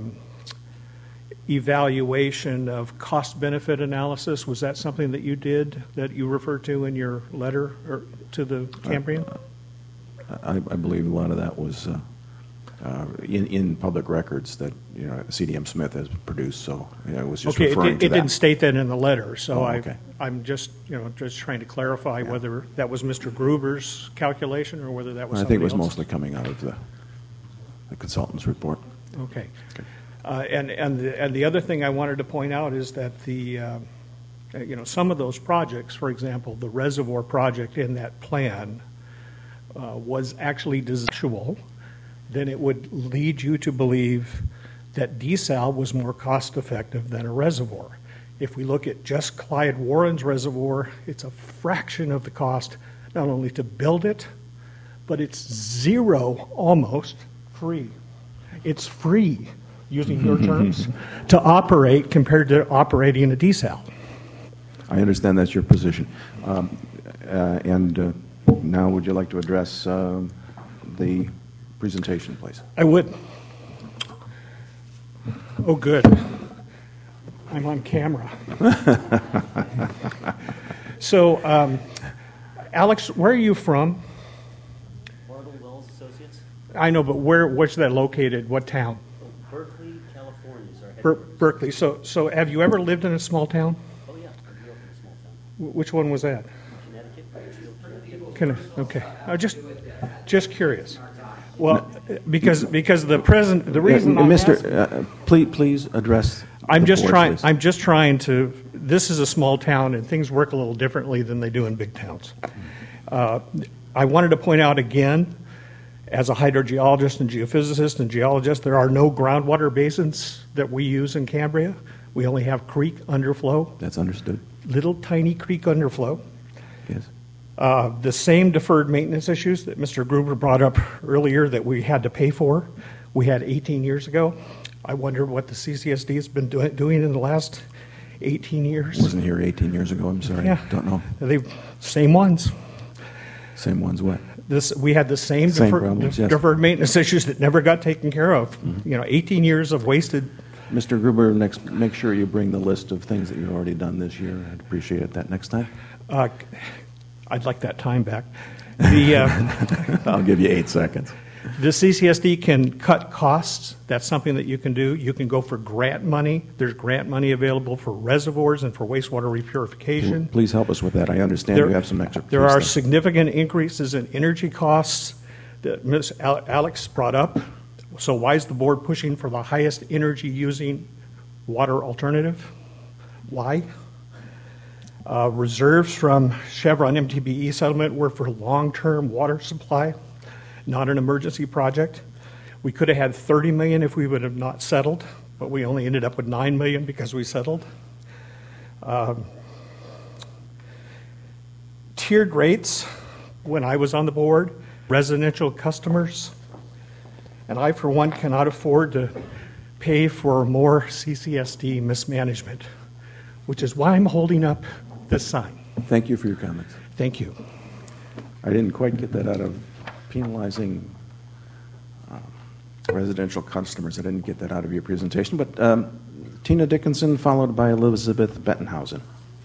evaluation of cost-benefit analysis, was that something that you did, that you referred to in your letter to the Cambrian? I believe a lot of that was in public records that CDM Smith has produced. So it was just referring to it that. didn't state that in the letter. So okay. I'm just trying to clarify whether that was Mr. Gruber's calculation or whether that was. I think it was somebody mostly coming out of the consultant's report. Okay. And the other thing I wanted to point out is that the some of those projects, for example, the reservoir project in that plan was actually desirable, then it would lead you to believe that desal was more cost effective than a reservoir. If we look at just Clyde Warren's reservoir, it's a fraction of the cost not only to build it, but it's zero, almost free. It's free, using your terms, to operate compared to operating a desal. I understand that's your position. And now would you like to address the presentation, please? I would. Oh, good. I'm on camera. So, Alex, where are you from? Bartle Wells Associates. I know, but where's that located? What town? Berkeley, California is our headquarters. Berkeley. So have you ever lived in a small town? Oh, yeah. I grew up in a small town. Which one was that? Connecticut. Okay. Just curious. Well, because the reason I'm Mr. Please address. I'm the just board, trying. please. I'm just trying to. This is a small town, and things work a little differently than they do in big towns. I wanted to point out again, as a hydrogeologist and geophysicist and geologist, there are no groundwater basins that we use in Cambria. We only have creek underflow. That's understood. Little tiny creek underflow. Yes. The same deferred maintenance issues that Mr. Gruber brought up earlier that we had to pay for, we had 18 years ago. I wonder what the CCSD has been doing in the last 18 years. Wasn't here 18 years ago. I'm sorry. Yeah. Don't know. Same ones. Same ones what? We had the same problems, yes. deferred maintenance issues that never got taken care of. 18 years of wasted. Mr. Gruber, next, make sure you bring the list of things that you've already done this year. I'd appreciate that next time. I'd like that time back. I'll give you 8 seconds. The CCSD can cut costs. That's something that you can do. You can go for grant money. There's grant money available for reservoirs and for wastewater repurification. Please help us with that. I understand you have some extra. There are significant increases in energy costs that Ms. Alex brought up. So why is the board pushing for the highest energy using water alternative? Why? Reserves from Chevron MTBE settlement were for long-term water supply, not an emergency project. We could have had $30 million if we would have not settled, but we only ended up with $9 million because we settled. Tiered rates, when I was on the board, residential customers, and I, for one, cannot afford to pay for more CCSD mismanagement, which is why I'm holding up this sign. Thank you for your comments. Thank you. I didn't quite get that out of penalizing residential customers. I didn't get that out of your presentation. But Tina Dickinson, followed by Elizabeth Bettenhausen.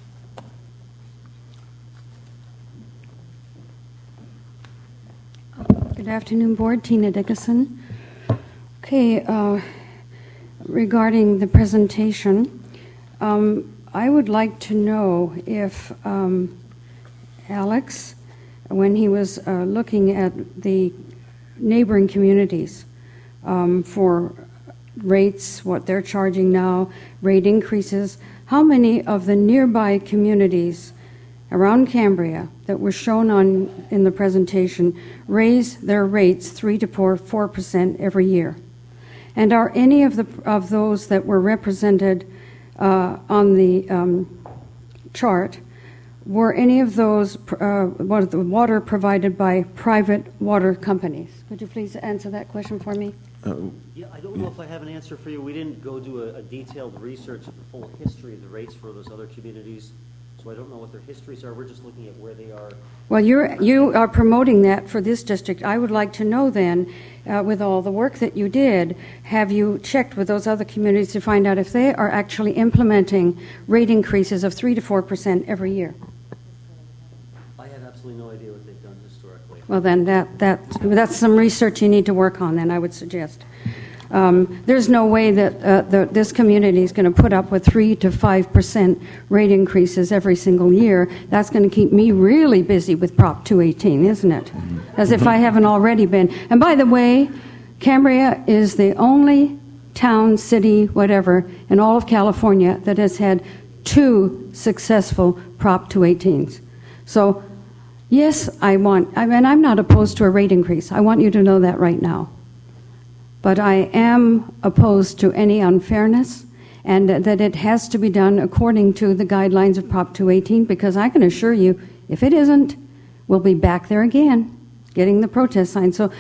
Good afternoon, Board. Tina Dickinson. Okay, regarding the presentation, I would like to know if Alex, when he was looking at the neighboring communities for rates, what they're charging now, rate increases, how many of the nearby communities around Cambria that were shown in the presentation raise their rates 3 to 4% every year? And are any of those that were represented on the chart, were any of those the water provided by private water companies? Could you please answer that question for me? Yeah, I don't know if I have an answer for you. We didn't go do a detailed research of the full history of the rates for those other communities. So I don't know what their histories are. We're just looking at where they are. Well, you are promoting that for this district. I would like to know then, with all the work that you did, have you checked with those other communities to find out if they are actually implementing rate increases of 3 to 4% every year? I have absolutely no idea what they've done historically. Well, then that's some research you need to work on, then, I would suggest. There's no way that this community is going to put up with 3 to 5% rate increases every single year. That's going to keep me really busy with Prop 218, isn't it? As if I haven't already been. And by the way, Cambria is the only town, city, whatever, in all of California that has had 2 successful Prop 218s. So, yes, I'm not opposed to a rate increase. I want you to know that right now. But I am opposed to any unfairness, and that it has to be done according to the guidelines of Prop 218, because I can assure you, if it isn't, we'll be back there again, getting the protest signs. So,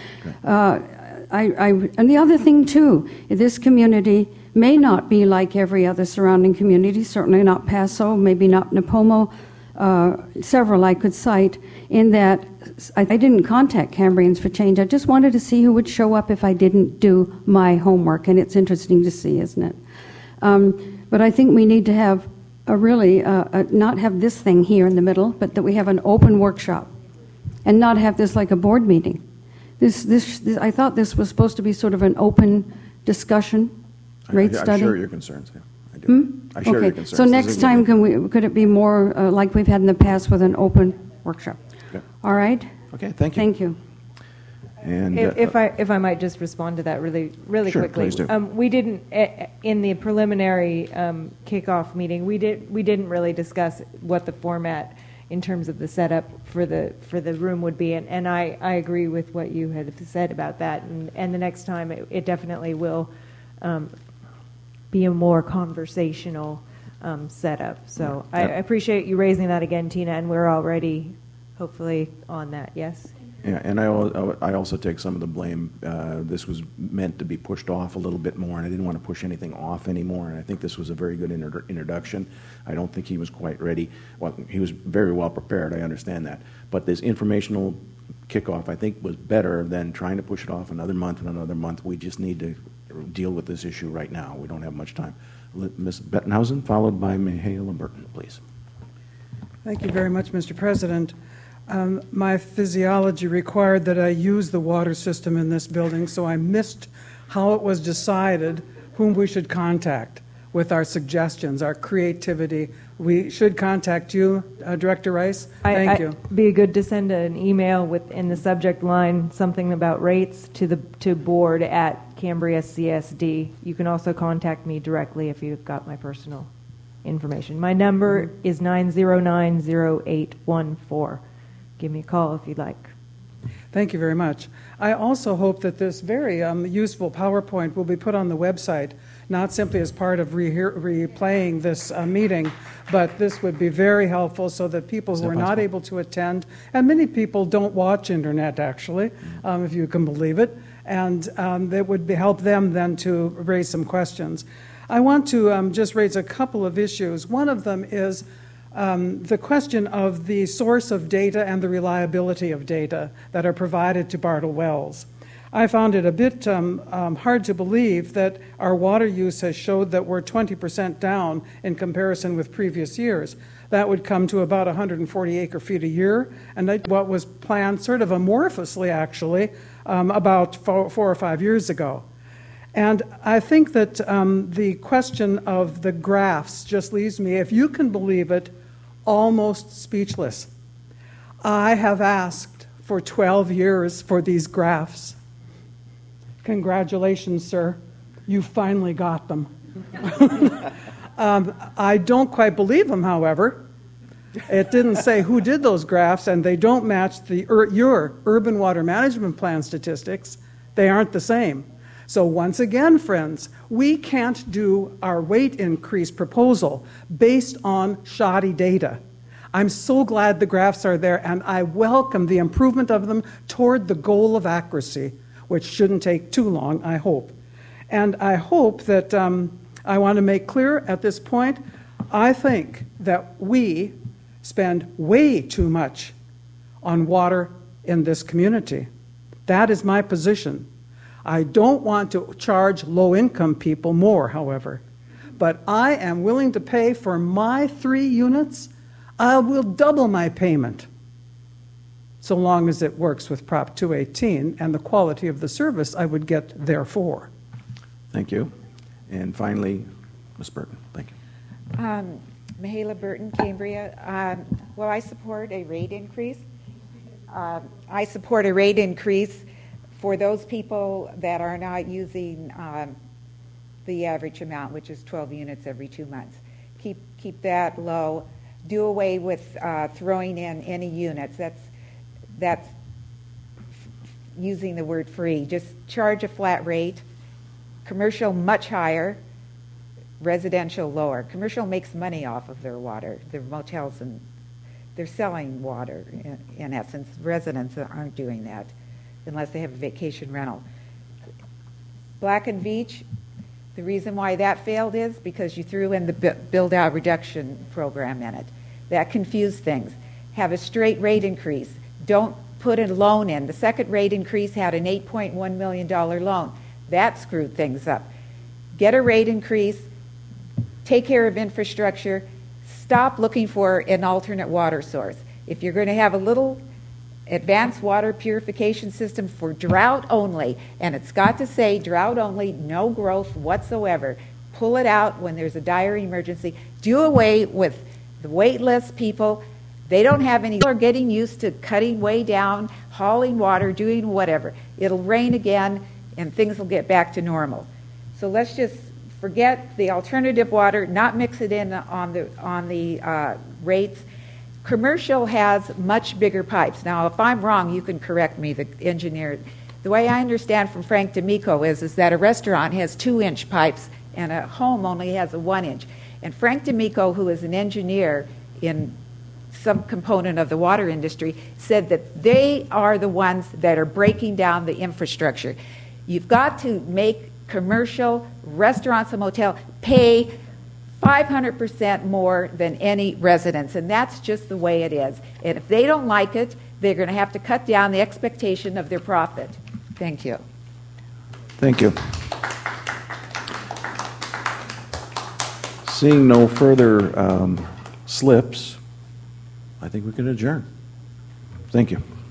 and the other thing, too, this community may not be like every other surrounding community, certainly not Paso, maybe not Napomo, several I could cite, in that I didn't contact Cambrians for Change. I just wanted to see who would show up if I didn't do my homework, and it's interesting to see, isn't it? But I think we need to have not have this thing here in the middle, but that we have an open workshop, and not have this like a board meeting. I thought this was supposed to be sort of an open discussion, rate study. I share your concerns. Yeah, I do. I share your concerns. So next time, could it be more like we've had in the past with an open workshop? Okay. All right. Okay. Thank you. Thank you. And if I might just respond to that really sure, quickly. Please do. We didn't in the preliminary kickoff meeting. We didn't really discuss what the format in terms of the setup for the room would be, and I agree with what you had said about that. And the next time it definitely will be a more conversational setup. So I appreciate you raising that again, Tina, and we're already hopefully on that. Yes. Yeah, and I also take some of the blame. This was meant to be pushed off a little bit more, and I didn't want to push anything off anymore, and I think this was a very good introduction. I don't think he was quite ready. Well, he was very well prepared, I understand that. But this informational kickoff, I think, was better than trying to push it off another month and another month. We just need to deal with this issue right now. We don't have much time. Ms. Bettenhausen, followed by Mihaela Burton, please. Thank you very much, Mr. President. My physiology required that I use the water system in this building, so I missed how it was decided whom we should contact with our suggestions, our creativity. We should contact you, Director Rice. Thank you. Be good to send an email with in the subject line something about rates to board at Cambria CSD. You can also contact me directly if you've got my personal information. My number is 909-0814. Give me a call if you'd like. Thank you very much. I also hope that this very useful PowerPoint will be put on the website, not simply as part of replaying this meeting, but this would be very helpful so that people who are not able to attend, and many people don't watch internet actually, if you can believe it, and that would help them then to raise some questions. I want to just raise a couple of issues. One of them is the question of the source of data and the reliability of data that are provided to Bartle Wells. I found it a bit hard to believe that our water use has showed that we're 20% down in comparison with previous years. That would come to about 140 acre-feet a year, and what was planned sort of amorphously, actually, about 4 or 5 years ago. And I think that the question of the graphs just leaves me, if you can believe it, almost speechless. I have asked for 12 years for these graphs. Congratulations, sir. You finally got them. I don't quite believe them, however. It didn't say who did those graphs, and they don't match your urban water management plan statistics. They aren't the same. So once again, friends, we can't do our rate increase proposal based on shoddy data. I'm so glad the graphs are there, and I welcome the improvement of them toward the goal of accuracy, which shouldn't take too long, I hope. And I hope that I want to make clear at this point, I think that we, spend way too much on water in this community. That is my position. I don't want to charge low-income people more, however, but I am willing to pay for my 3 units. I will double my payment, so long as it works with Prop 218 and the quality of the service I would get therefore. Thank you. And finally, Ms. Burton. Thank you. Mihaela Burton, Cambria. Well, I support a rate increase. I support a rate increase for those people that are not using the average amount, which is 12 units every 2 months. Keep that low. Do away with throwing in any units. That's using the word free. Just charge a flat rate. Commercial much higher. Residential lower. Commercial makes money off of their water. Their motels, and they're selling water in essence. Residents aren't doing that unless they have a vacation rental. Black and Veatch, the reason why that failed is because you threw in the build-out reduction program in it. That confused things. Have a straight rate increase. Don't put a loan in. The second rate increase had an $8.1 million loan. That screwed things up. Get a rate increase. Take care of infrastructure. Stop looking for an alternate water source. If you're going to have a little advanced water purification system for drought only, and it's got to say drought only, no growth whatsoever, pull it out when there's a dire emergency. Do away with the wait list people. They don't have any. People are getting used to cutting way down, hauling water, doing whatever. It'll rain again, and things will get back to normal. So let's just forget the alternative water, not mix it in on the rates. Commercial has much bigger pipes. Now, if I'm wrong, you can correct me, the engineer. The way I understand from Frank D'Amico is that a restaurant has 2-inch pipes and a home only has a 1-inch. And Frank D'Amico, who is an engineer in some component of the water industry, said that they are the ones that are breaking down the infrastructure. You've got to make commercial restaurants and motels pay 500% more than any residents, and that's just the way it is. And if they don't like it, they're going to have to cut down the expectation of their profit. Thank you. Thank you. Seeing no further slips, I think we can adjourn. Thank you.